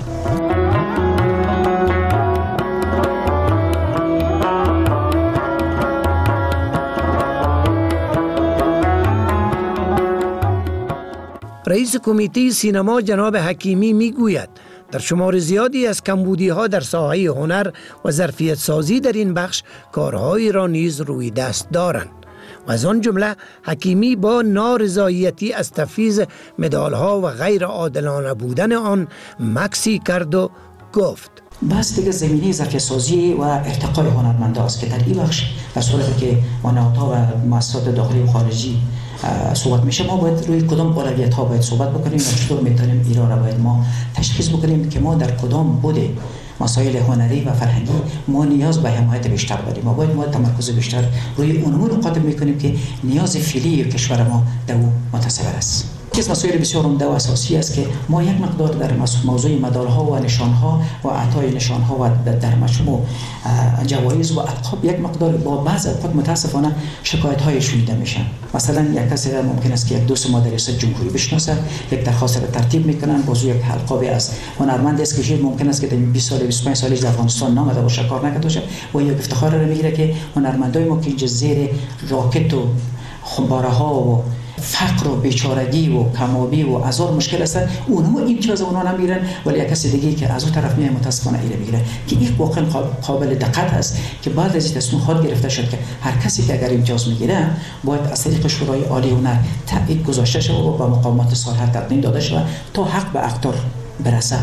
رئیس کمیته سینما جناب حکیمی میگوید در شمار زیادی از کمبودی‌ها در ساحه هنر و ظرفیت سازی در این بخش کارهایی را نیز روی دست دارند. و از آن جمله حکیمی با نارضایتی از تفویض مدال‌ها و غیر عادلانه بودن آن مکسی کرد و گفت: بس دیگه زمینه ظرفیت سازی و ارتقای هنرمندان است که در این بخش در صورتی که نهادها و مؤسسات داخلی و خارجی صحبت میشه، ما باید روی کدام اولویت ها باید صحبت بکنیم و چطور میتونیم ایران را باید ما تشخیص بکنیم که ما در کدام بوده مسائل هنری و فرهنگی ما نیاز به حمایت بیشتر داریم. ما باید تمرکز بیشتر روی اون نقاط میکنیم که نیاز فعلی کشور ما در او متصور است. یکی از مسائل بسیار عمده و اساسی است که ما یک مقدار در موضوع مدالها و نشانها و عطای نشانها و در مجموع جوایز و القاب یک مقدار با بعض اوقات متاسفانه شکایت های شنیده میشن. مثلا یک کسی ممکن است که یک دوست ما در ریاست جمهوری بشناسه، یک درخواست را ترتیب میکنن، بازو یک القابی از هنرمند است که ممکن است که در 20 سال 25 سالش در افغانستان نامده باشه، کار نکرده باشه و یک افتخار را میگیره که هنرمندای ما که اینجا زیر راکت و خمباره ها و فقر و بیچارگی و کمابی و هزار مشکل هستن، اونها این چیزا از اونها نمیگیرن، ولی یک کسی دیگه که از اون طرف میاد متاسفانه ایره میگیره که این واقعا قابل دقت است که بعد از این تصمیم خود گرفته شد که هر کسی که اگر امتیاز میگیره باید از طریق شورای عالی هنر تایید گذاشته شود و به مقامات صالح تقدیم داده شود تا حق به اقدار برسه.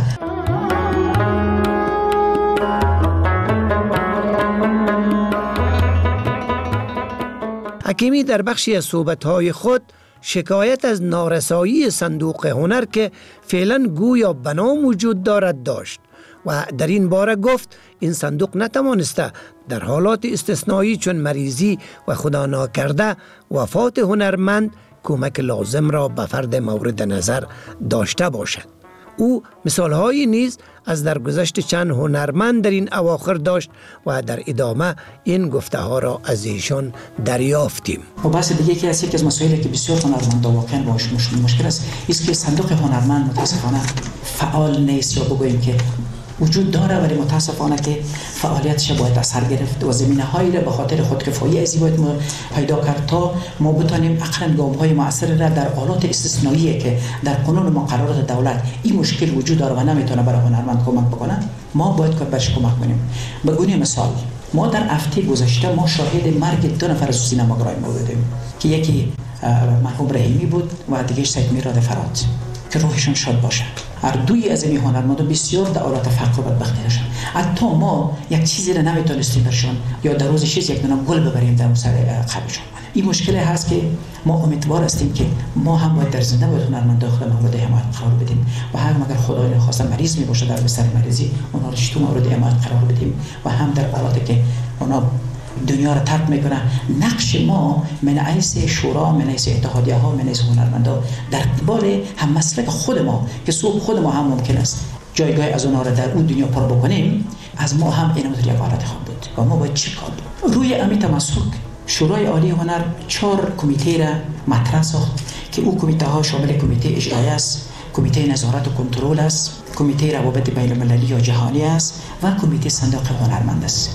حکیمی در بخشی از صحبت‌های خود شکایت از نارسایی صندوق هنر که فعلا گویا بنا وجود دارد داشت و در این باره گفت این صندوق نتوانسته در حالات استثنایی چون مریضی و خدا ناکرده وفات هنرمند کمک لازم را به فرد مورد نظر داشته باشد. او مثالهایی نیز از درگذشت چند هنرمند در این اواخر داشت و در ادامه این گفته ها را از ایشان دریافتیم. و بحث دیگه که از مسائلی که بسیار هنرمندا واقعا باش مشکل است که صندوق هنرمند متاسفانه فعال نیست، یا بگوییم که وجود داره ولی متاسفانه که فعالیتش باید اثر گرفت و زمینه‌هایی را به خاطر خودکفایی ازی باید پیدا کرد تا ما بتونیم اقلا گام‌های مؤثر را در حالات استثنایی که در قانون مقررات دولت این مشکل وجود داره و نمیتونه برای هنرمند کمک بکنه، ما باید برش کمک کنیم. به گونه مثال ما در هفته گذشته ما شاهد مرگ 2 نفر از سینماگرای ما بودیم که یکی مرحوم رحیمی بود و دیگه‌اش سید میراد فرات که روحشون شاد باشه. هر دوی از این هنرمندان بسیار در حالت فقر و بدبختی داشتن. حتی ما یک چیزی را نمیتونستیم برشون یا در روز چیز یک دونه گل ببریم در سر قبرشون. این مشکل هست که ما امیدوار هستیم که ما هم باید در زنده باید هنرمندان خود مورد حمایت قرار بدیم و هم اگر خدای نخواسته مریض می باشه در بستر مریضی اونها رو چطور مورد حمایت قرار بدیم و هم در حالاتی که اونا دنیا را ترک میکنه. نقش ما من حیث شورا، من حیث اتحادیه ها، من حیث هنرمندا در قبال هم مسلک خود ما که صبح خود ما هم ممکن است جایگاه از اونها را در اون دنیا پر بکنیم، از ما هم این مدر یک حالت خواهد بود و ما باید چی کار بود؟ روی امی تمسک شورای عالی هنر 4 کمیته را مطرح ساخت که او کمیته ها شامل کمیته اجرایی است، کمیته نظارت و کنترل است، کمیته روابط بین المللی یا جهانی است و کمیته صندوق هنرمند است.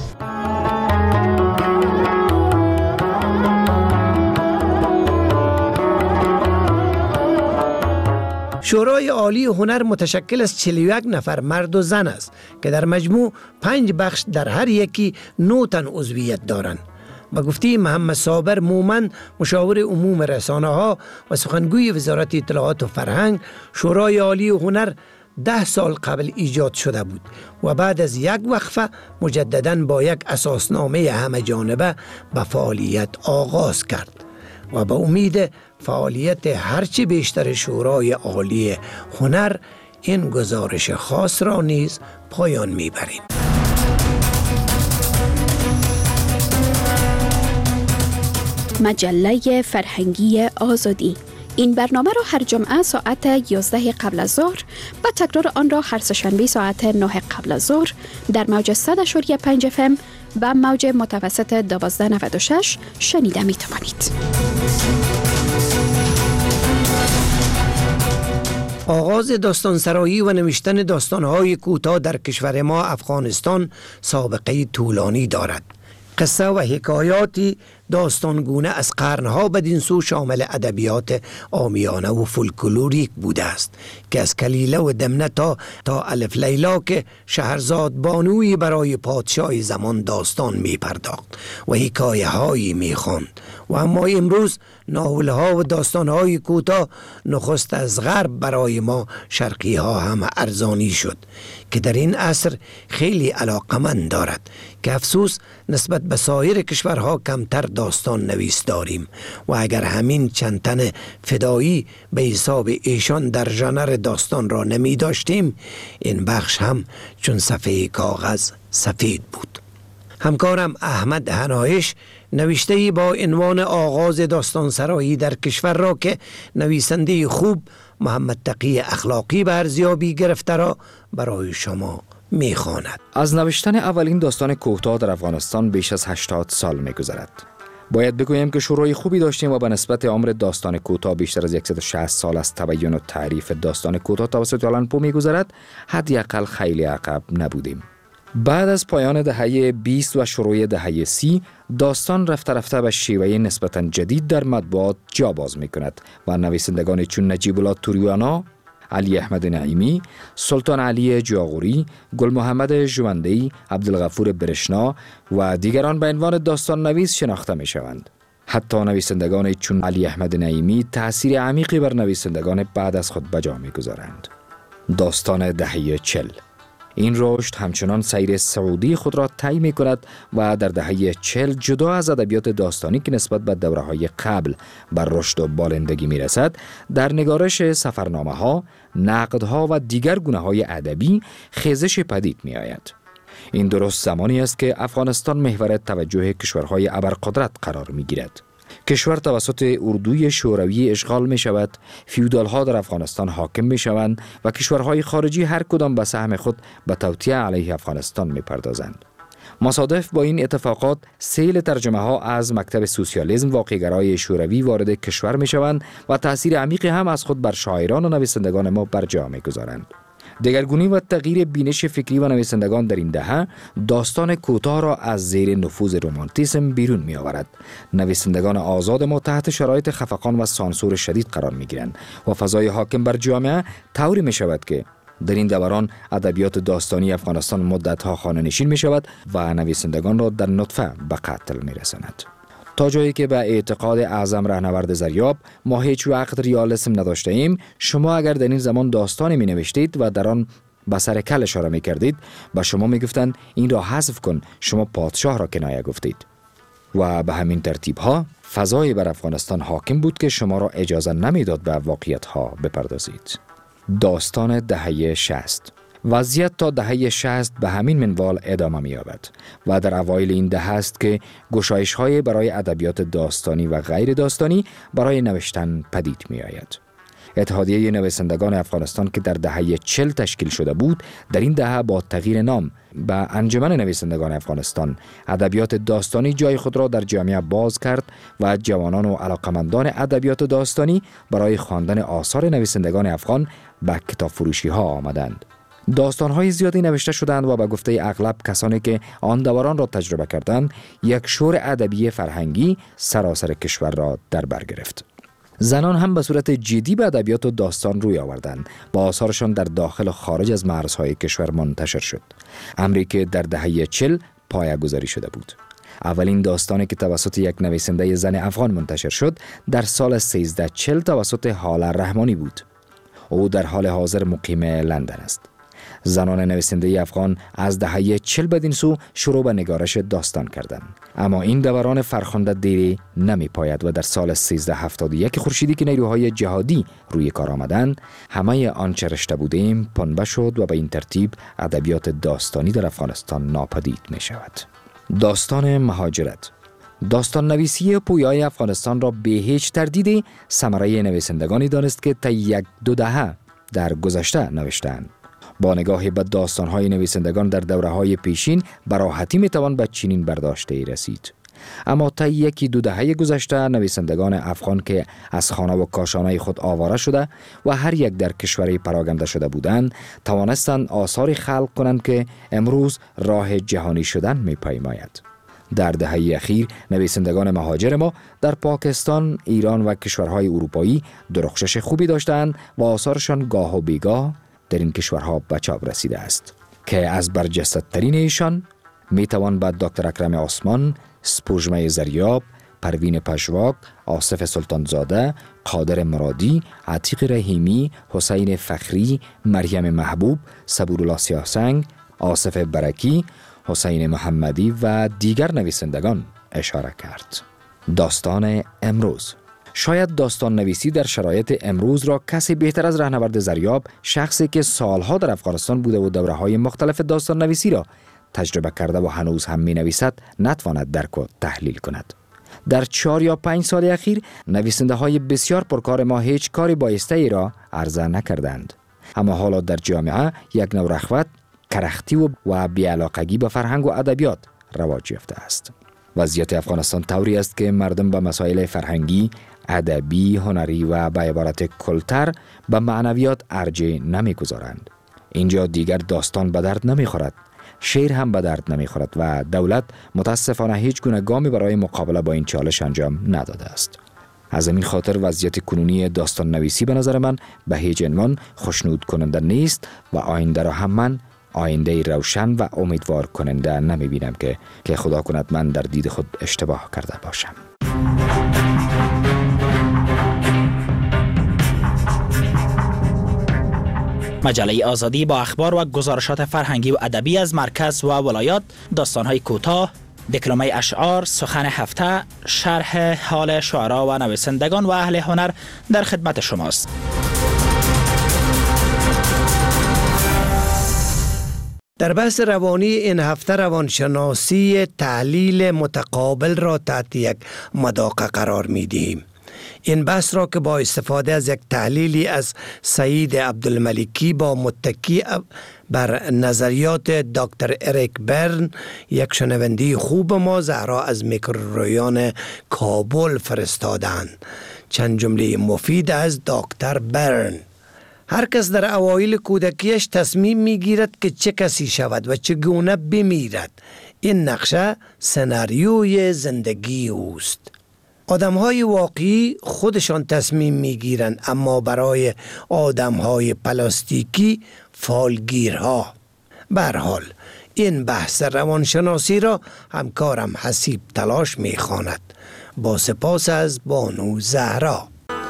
شورای عالی هنر متشکل از 41 نفر مرد و زن است که در مجموع 5 بخش در هر یکی 9 تن عضویت دارند. به گفته محمد صابر مومن مشاور عموم رسانه ها و سخنگوی وزارت اطلاعات و فرهنگ، شورای عالی هنر 10 سال قبل ایجاد شده بود و بعد از یک وقفه مجدداً با یک اساسنامه همه جانبه به فعالیت آغاز کرد و به امید فعالیت هرچی بیشتر شورای عالی هنر این گزارش خاص را نیز پایان میبریم. مجله فرهنگی آزادی. این برنامه را هر جمعه ساعت 11 قبل از ظهر و تکرار آن را هر سه‌شنبه ساعت 9 قبل از ظهر در موج 100.5 FM و موج متوسط 1296 شنیده می توانید. آغاز داستانسرایی و نوشتن داستان‌های کوتاه در کشور ما افغانستان سابقه طولانی دارد. قصه و حکایاتی داستانگونه از قرنها بدین سو شامل ادبیات عامیانه و فولکلوریک بوده است که از کلیله و دمنه تا الف لیلا که شهرزاد بانوی برای پادشاه زمان داستان می پرداخت و حکایه هایی می خواند. و اما امروز ناول ها و داستان های کوتاه نخست از غرب برای ما شرقی ها هم ارزانی شد که در این عصر خیلی علاقمند دارد که افسوس نسبت به سایر کشورها کمتر داستان نویس داریم و اگر همین چند تن فدایی به حساب ایشان در ژانر داستان را نمی داشتیم، این بخش هم چون صفحه کاغذ سفید بود. همکارم احمد هنایش نوشته با عنوان آغاز داستان سرایی در کشور را که نویسنده خوب محمد تقی اخلاقی به ارزیابی گرفته را برای شما میخواند. از نوشتن اولین داستان کوتاه در افغانستان بیش از 80 سال میگذرد. باید بگویم که شروع خوبی داشتیم و به نسبت عمر داستان کوتاه بیشتر از 160 سال از تبیین و تعریف داستان کوتاه توسط آلن پو میگذرد، حداقل خیلی عقب نبودیم. بعد از پایان دهه 20 و شروع دهه 30 داستان رفته رفته به شیوه نسبتاً جدید در مطبوعات جا باز میکند و نویسندگان چون نجیب الله توریانا، علی احمد نعیمی، سلطان علی جاغوری، گل محمد جونده‌ای، عبدالغفور برشنا و دیگران به عنوان داستان نویس شناخته می شوند. حتی نویسندگان چون علی احمد نعیمی تأثیر عمیقی بر نویسندگان بعد از خود بجا می گذارند. داستان دهه 40 این رشد همچنان سیر سعودی خود را طی می کند و در دهه 40 جدا از ادبیات داستانی که نسبت به دوره‌های قبل بر رشد و بالندگی می رسد، در نگارش سفرنامه ها، نقدها و دیگر گونه‌های ادبی خیزش پدید می آید. این درست زمانی است که افغانستان محور توجه کشورهای ابرقدرت قرار می گیرد. کشور توسط اردوی شوروی اشغال می شود، فیودالها در افغانستان حاکم می شوند و کشورهای خارجی هر کدام به سهم خود به توطئه علیه افغانستان می پردازند. مصادف با این اتفاقات سیل ترجمه ها از مکتب سوسیالیسم واقع‌گرای شوروی وارد کشور می شوند و تأثیر عمیقی هم از خود بر شاعران و نویسندگان ما بر جا می گذارند. دگرگونی و تغییر بینش فکری و نویسندگان در این دهه داستان کوتاه را از زیر نفوذ رمانتیسم بیرون می آورد. نویسندگان آزاد ما تحت شرایط خفقان و سانسور شدید قرار می گیرند و فضای حاکم بر جامعه طوری می شود که در این دوران ادبیات داستانی افغانستان مدت‌ها خانه‌نشین می شود و نویسندگان را در نطفه به قتل می رساند. تا جایی که به اعتقاد اعظم رهنورد زریاب ما هیچ وقت ریالسم نداشته ایم، شما اگر در این زمان داستانی می نوشتید و در آن به سر کل اشاره می کردید، به شما می گفتند این را حذف کن، شما پادشاه را کنایه گفتید. و به همین ترتیب ها فضایی بر افغانستان حاکم بود که شما را اجازه نمیداد به واقعیت ها بپردازید. داستان دهه 60 وضعیت تا دهه 60 به همین منوال ادامه می‌یابد و در اوایل این دهه است که گشایش‌های برای ادبیات داستانی و غیر داستانی برای نوشتن پدید می‌آید. اتحادیه نویسندگان افغانستان که در دهه 40 تشکیل شده بود، در این دهه با تغییر نام به انجمن نویسندگان افغانستان ادبیات داستانی جای خود را در جامعه باز کرد و جوانان و علاقمندان ادبیات داستانی برای خواندن آثار نویسندگان افغان به کتاب فروشی ها آمدند. داستان‌های زیادی نوشته شدند و به گفته اغلب کسانی که آن دوران را تجربه کردند، یک شور ادبی فرهنگی سراسر کشور را در بر گرفت. زنان هم به صورت جدی به ادبیات و داستان روی آوردند. با آثارشان در داخل و خارج از مرزهای کشور منتشر شد. امری که در دهه 40 پایه‌گذاری شده بود. اولین داستانی که توسط یک نویسنده زن افغان منتشر شد در سال 1340 توسط هاله رحمانی بود. او در حال حاضر مقیم لندن است. زنان نویسنده افغان از دهه 40 بدین سو شروع به نگارش داستان کردند. اما این دوران فرخنده دیری نمی پاید و در سال 1371 خورشیدی که نیروهای جهادی روی کار آمدند، همه آنچه رشته بودیم پنبه شد و به این ترتیب ادبیات داستانی در افغانستان ناپدید می شود. داستان مهاجرت. داستان نویسی پویای افغانستان را به هیچ تردیدی ثمره نویسندگانی دانست که طی 1-2 دهه در گذشته نوشتند. با نگاهی به داستان‌های نویسندگان در دوره‌های پیشین به راحتی می‌توان به چنین برداشتی رسید. اما طی 1-2 دهه گذشته نویسندگان افغان که از خانه و کاشانه خود آواره شده و هر یک در کشوری پراگنده شده بودند، توانستند آثاری خلق کنند که امروز راه جهانی شدن می‌پیماید. در دهه اخیر نویسندگان مهاجر ما در پاکستان، ایران و کشورهای اروپایی درخشش خوبی داشتند و آثارشان گاه و بیگاه در این کشورها به چاپ رسیده است که از برجسته‌ترین ایشان میتوان به دکتر اکرم عثمان، سپوږمۍ زریاب، پروین پژواک، آصف سلطانزاده، قادر مرادی، عتیق رحیمی، حسین فخری، مریم محبوب، صبورالله سیاهسنگ، آصف برکی، حسین محمدی و دیگر نویسندگان اشاره کرد. داستان امروز. شاید داستان نویسی در شرایط امروز را کسی بهتر از رهنورد زریاب، شخصی که سالها در افغانستان بوده و دوره‌های مختلف داستان نویسی را تجربه کرده و هنوز هم می نویسد نتواند درک و تحلیل کند. در 4 یا 5 سال اخیر نویسنده های بسیار پرکار ما هیچ کاری بایسته ای را عرضه نکردند. اما حالا در جامعه یک نوع رغبت، کرختی و بی‌علاقگی به فرهنگ و ادبیات رواج یافته است. وضعیت افغانستان طوری است که مردم به مسائل فرهنگی، ادبی، هنری و به عبارت کلتر به معنویات ارجح نمی‌گذارند. اینجا دیگر داستان به درد نمی‌خورد، شعر هم به درد نمی‌خورد و دولت متاسفانه هیچ گونه گامی برای مقابله با این چالش انجام نداده است. از این خاطر وضعیت کنونی داستان نویسی به نظر من به هیچ عنوان خوشنود کننده نیست و آینده را هم من آینده روشن و امیدوار کننده نمی بینم که خدا کند من در دید خود اشتباه کرده باشم. مجله آزادی با اخبار و گزارشات فرهنگی و ادبی از مرکز و ولایات، داستان‌های کوتاه، دکلمه اشعار، سخن هفته، شرح حال شعرا و نویسندگان و اهل هنر در خدمت شماست. در بحث روانی این هفته روانشناسی تحلیل متقابل را تحت یک مداقه قرار می‌دهیم. این بحث را که با استفاده از یک تحلیلی از سعید عبدالملکی با متکی بر نظریات دکتر اریک برن، یک شنونده خوب ما زهرا از میکروریان کابل فرستادند. چند جمله مفید از دکتر برن: هر کس در اوایل کودکیش تصمیم میگیرد که چه کسی شود و چگونه بمیرد. این نقشه سناریوی زندگی اوست. آدم‌های واقعی خودشان تصمیم میگیرند، اما برای آدم‌های پلاستیکی فالگیرها. به هر حال این بحث روانشناسی را همکارم حسیب تلاش میخواند. با سپاس از بانو زهرا.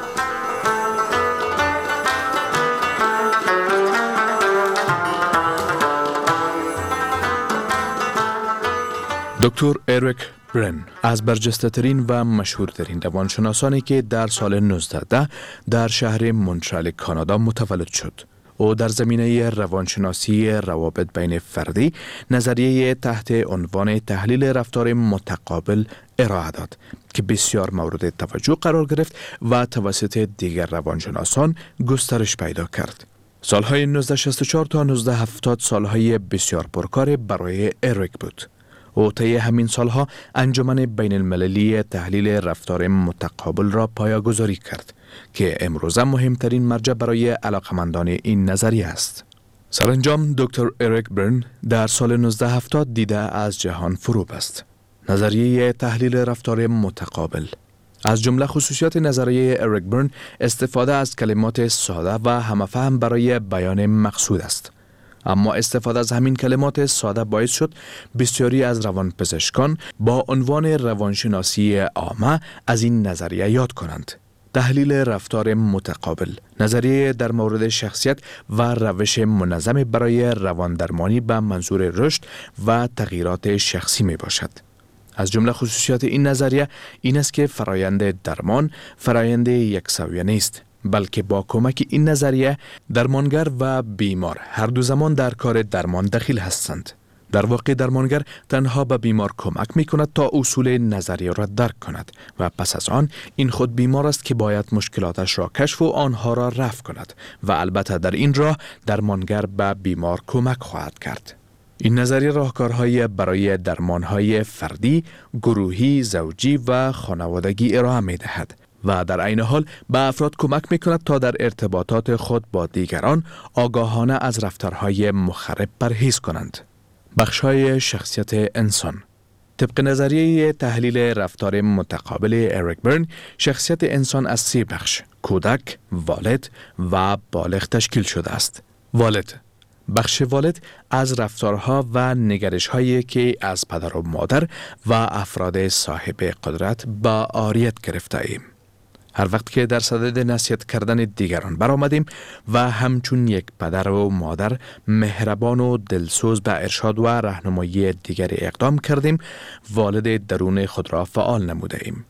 دکتر اریک برن از برجسته‌ترین و مشهورترین روانشناسانی که در سال 1910 در شهر مونترال کانادا متولد شد. او در زمینه روانشناسی روابط بین فردی نظریه تحت عنوان تحلیل رفتار متقابل ارائه داد که بسیار مورد توجه قرار گرفت و توسط دیگر روانشناسان گسترش پیدا کرد. سالهای 1964 تا 1970 سالهای بسیار پرکار برای اریک بود. او طی همین سالها انجمن بین المللی تحلیل رفتار متقابل را پایه‌گذاری کرد که امروزه مهمترین مرجع برای علاقمندان این نظریه است. سرانجام دکتر اریک برن در سال 1970 دیده از جهان فرو بست. نظریه تحلیل رفتار متقابل. از جمله خصوصیات نظریه اریک برن استفاده از کلمات ساده و همفهم برای بیان مقصود است. اما استفاده از همین کلمات ساده باعث شد بسیاری از روانپزشکان با عنوان روانشناسی عامه از این نظریه یاد کنند. تحلیل رفتار متقابل، نظریه در مورد شخصیت و روش منظم برای رواندرمانی به منظور رشد و تغییرات شخصی می باشد. از جمله خصوصیات این نظریه این است که فرایند درمان فرایند یکسویه نیست، بلکه با کمک این نظریه درمانگر و بیمار هر دو زمان در کار درمان دخیل هستند. در واقع درمانگر تنها به بیمار کمک می کند تا اصول نظریه را درک کند و پس از آن این خود بیمار است که باید مشکلاتش را کشف و آنها را رفع کند و البته در این راه درمانگر به بیمار کمک خواهد کرد. این نظریه راهکارهای برای درمانهای فردی، گروهی، زوجی و خانوادگی ارائه می دهد و در عین حال به افراد کمک می کند تا در ارتباطات خود با دیگران آگاهانه از رفتارهای مخرب پرهیز کنند. بخش‌های شخصیت انسان. طبق نظریه تحلیل رفتار متقابل اریک برن، شخصیت انسان از 3 بخش، کودک، والد و بالغ تشکیل شده است. والد. بخش والد از رفتارها و نگرش‌هایی که از پدر و مادر و افراد صاحب قدرت با عاریت گرفته ایم. هر وقت که در صدد نصیحت کردن دیگران برآمدیم و همچون یک پدر و مادر مهربان و دلسوز به ارشاد و راهنمایی دیگری اقدام کردیم، والد درون خود را فعال نموده ایم.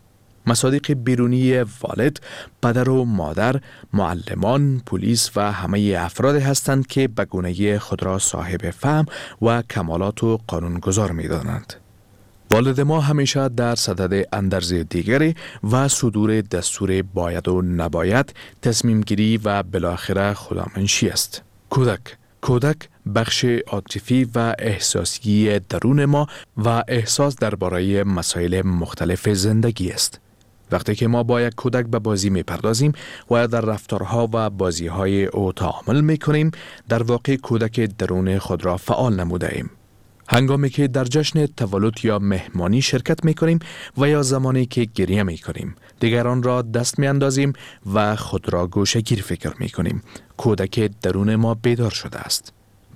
مصادیق بیرونی والد، پدر و مادر، معلمان، پلیس و همه افراد هستند که به گونه خود را صاحب فهم و کمالات و قانونگذار می دانند. والد ما همیشه در صدد اندرز دیگری و صدور دستور باید و نباید، تصمیم گیری و بالاخره خدامنشی است. کودک بخش عاطفی و احساسی درون ما و احساس درباره مسائل مختلف زندگی است. وقتی که ما با یک کودک به بازی می پردازیم و در رفتارها و بازیهای او تعامل می کنیم، در واقع کودک درون خود را فعال نموده ایم. هنگامی که در جشن تولد یا مهمانی شرکت می کنیم و یا زمانی که گریه می کنیم، دیگران را دست می اندازیم و خود را گوشه‌گیر فکر می کنیم. کودک درون ما بیدار شده است.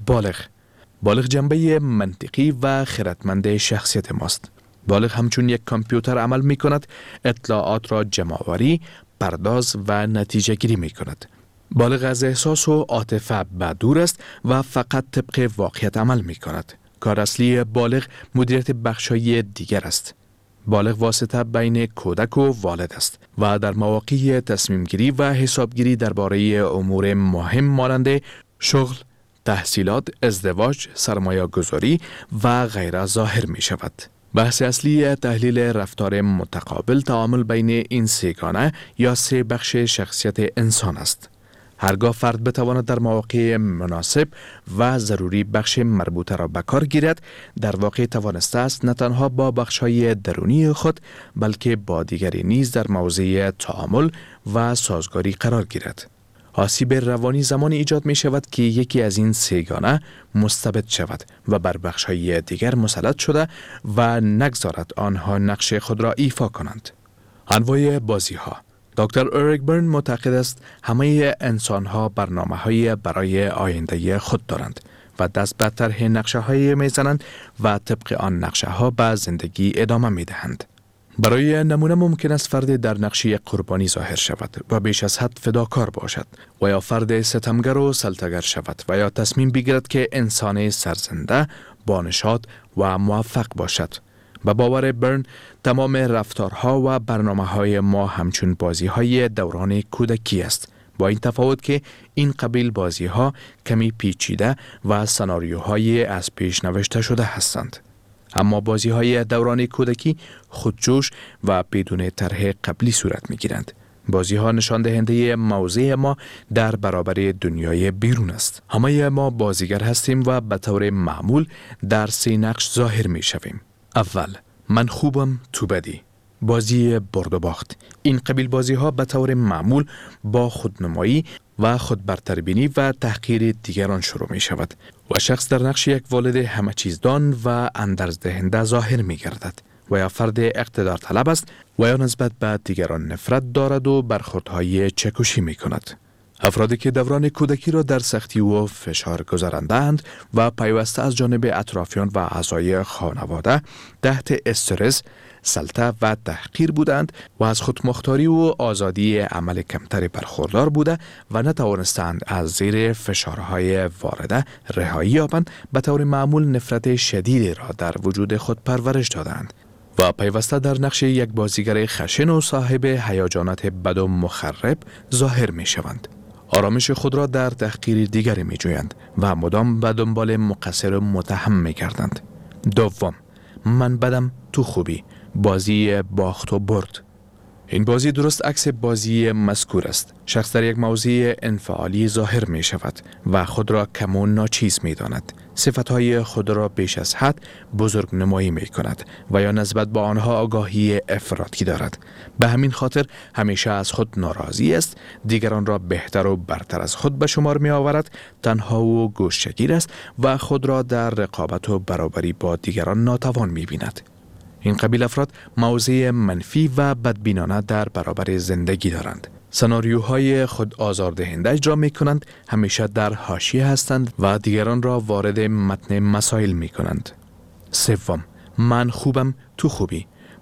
بالغ جنبه منطقی و خردمند شخصیت ماست. بالغ همچون یک کامپیوتر عمل می کند، اطلاعات را جمع‌آوری، پرداز و نتیجه گیری می کند. بالغ از احساس و عاطفه دور است و فقط طبق واقعیت عمل می کند. کار اصلی بالغ مدیریت بخشای دیگر است. بالغ واسطه بین کودک و والد است و در مواقع تصمیم گیری و حسابگیری درباره امور مهم مانند شغل، تحصیلات، ازدواج، سرمایه گذاری و غیره ظاهر می شود. بحث اصلی تحلیل رفتار متقابل تعامل بین این سگانه یا سه بخش شخصیت انسان است. هرگاه فرد بتواند در مواقع مناسب و ضروری بخش مربوطه را به کار گیرد، در واقع توانسته است نه تنها با بخش‌های درونی خود بلکه با دیگری نیز در موضع تعامل و سازگاری قرار گیرد. آسیب روانی زمانی ایجاد می شود که یکی از این سگانه مستبد شود و بر بخش‌های دیگر مسلط شده و نگذارد آنها نقش خود را ایفا کنند. انواع بازی‌ها. دکتر اریک برن معتقد است همه انسان‌ها برنامه‌های برای آینده خود دارند و دست به طرح نقشه‌های می‌زنند و طبق آن نقشه‌ها به زندگی ادامه می‌دهند. برای نمونه ممکن است فرد در نقشه قربانی ظاهر شود و بیش از حد فداکار باشد و یا فرد ستمگر و سلطه‌گر شود و یا تصمیم بگیرد که انسان سرزنده، بانشاد و موفق باشد. به باور برن، تمام رفتارها و برنامه‌های ما همچون بازی‌های دوران کودکی است، با این تفاوت که این قبیل بازی‌ها کمی پیچیده و سناریوهای از پیش نوشته شده هستند. اما بازی‌های دوران کودکی خودجوش و بدون طرح قبلی صورت می‌گیرند. بازی‌ها نشان دهنده موضع ما در برابر دنیای بیرون است. همه ما بازیگر هستیم و به طور معمول در سه نقش ظاهر می‌شویم. اول، من خوبم تو بدی. بازی برد و باخت. این قبیل بازی ها به طور معمول با خودنمایی و خودبرتربینی و تحقیر دیگران شروع می شود و شخص در نقش یک والد همه چیزدان و اندرزدهنده ظاهر می گردد و یا فرد اقتدار طلب است و یا نسبت به دیگران نفرت دارد و برخوردهای چکشی می کند. افرادی که دوران کودکی را در سختی و فشار گذراندند و پیوسته از جانب اطرافیان و اعضای خانواده تحت استرس، سلطه و تحقیر بودند و از خودمختاری و آزادی عمل کمتری برخوردار بوده و نتوانستند از زیر فشارهای وارده رهایی یابند، به طور معمول نفرت شدیدی را در وجود خود پرورش دادند و پیوسته در نقش یک بازیگر خشن و صاحب هیجانات بد و مخرب ظاهر می شوند. آرامش خود را در تحقیر دیگری می جویند و مدام به دنبال مقصر و متهم می گردند. دوم، من بدم تو خوبی. بازی باخت و برد. این بازی درست عکس بازی مذکور است. شخص در یک موضوع انفعالی ظاهر می شود و خود را کم و ناچیز می داند. صفتهای خود را بیش از حد بزرگ نمایی می کند و یا نسبت با آنها آگاهی افراطی دارد. به همین خاطر همیشه از خود ناراضی است، دیگران را بهتر و برتر از خود به شمار می آورد، تنها و گوشه‌گیر است و خود را در رقابت و برابری با دیگران ناتوان می بیند. این قبیل افراد موضع منفی و بدبینانه در برابر زندگی دارند. سناریوهای خود آزاردهنده اجرا می کنند، همیشه در حاشیه هستند و دیگران را وارد متن مسائل می کنند. سوم، من خوبم تو خوبی.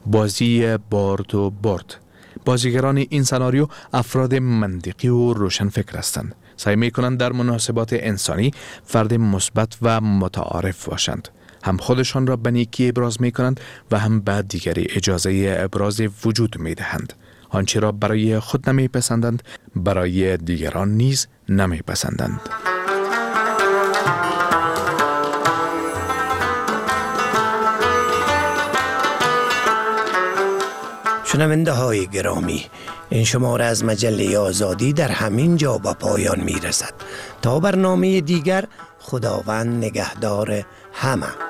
بازی برد و برد. بازیگران این سناریو افراد منطقی و روشن فکر هستند. سعی می کنند در مناسبات انسانی فرد مثبت و متعارف باشند. هم خودشان را به نیکی ابراز می کنند و هم به دیگری اجازه ابراز وجود می دهند. آنچه را برای خود نمی پسندند برای دیگران نیز نمی پسندند. شنونده های گرامی، این شماره از مجله آزادی در همین جا به پایان می رسد. تا برنامه دیگر، خداوند نگهدار همه.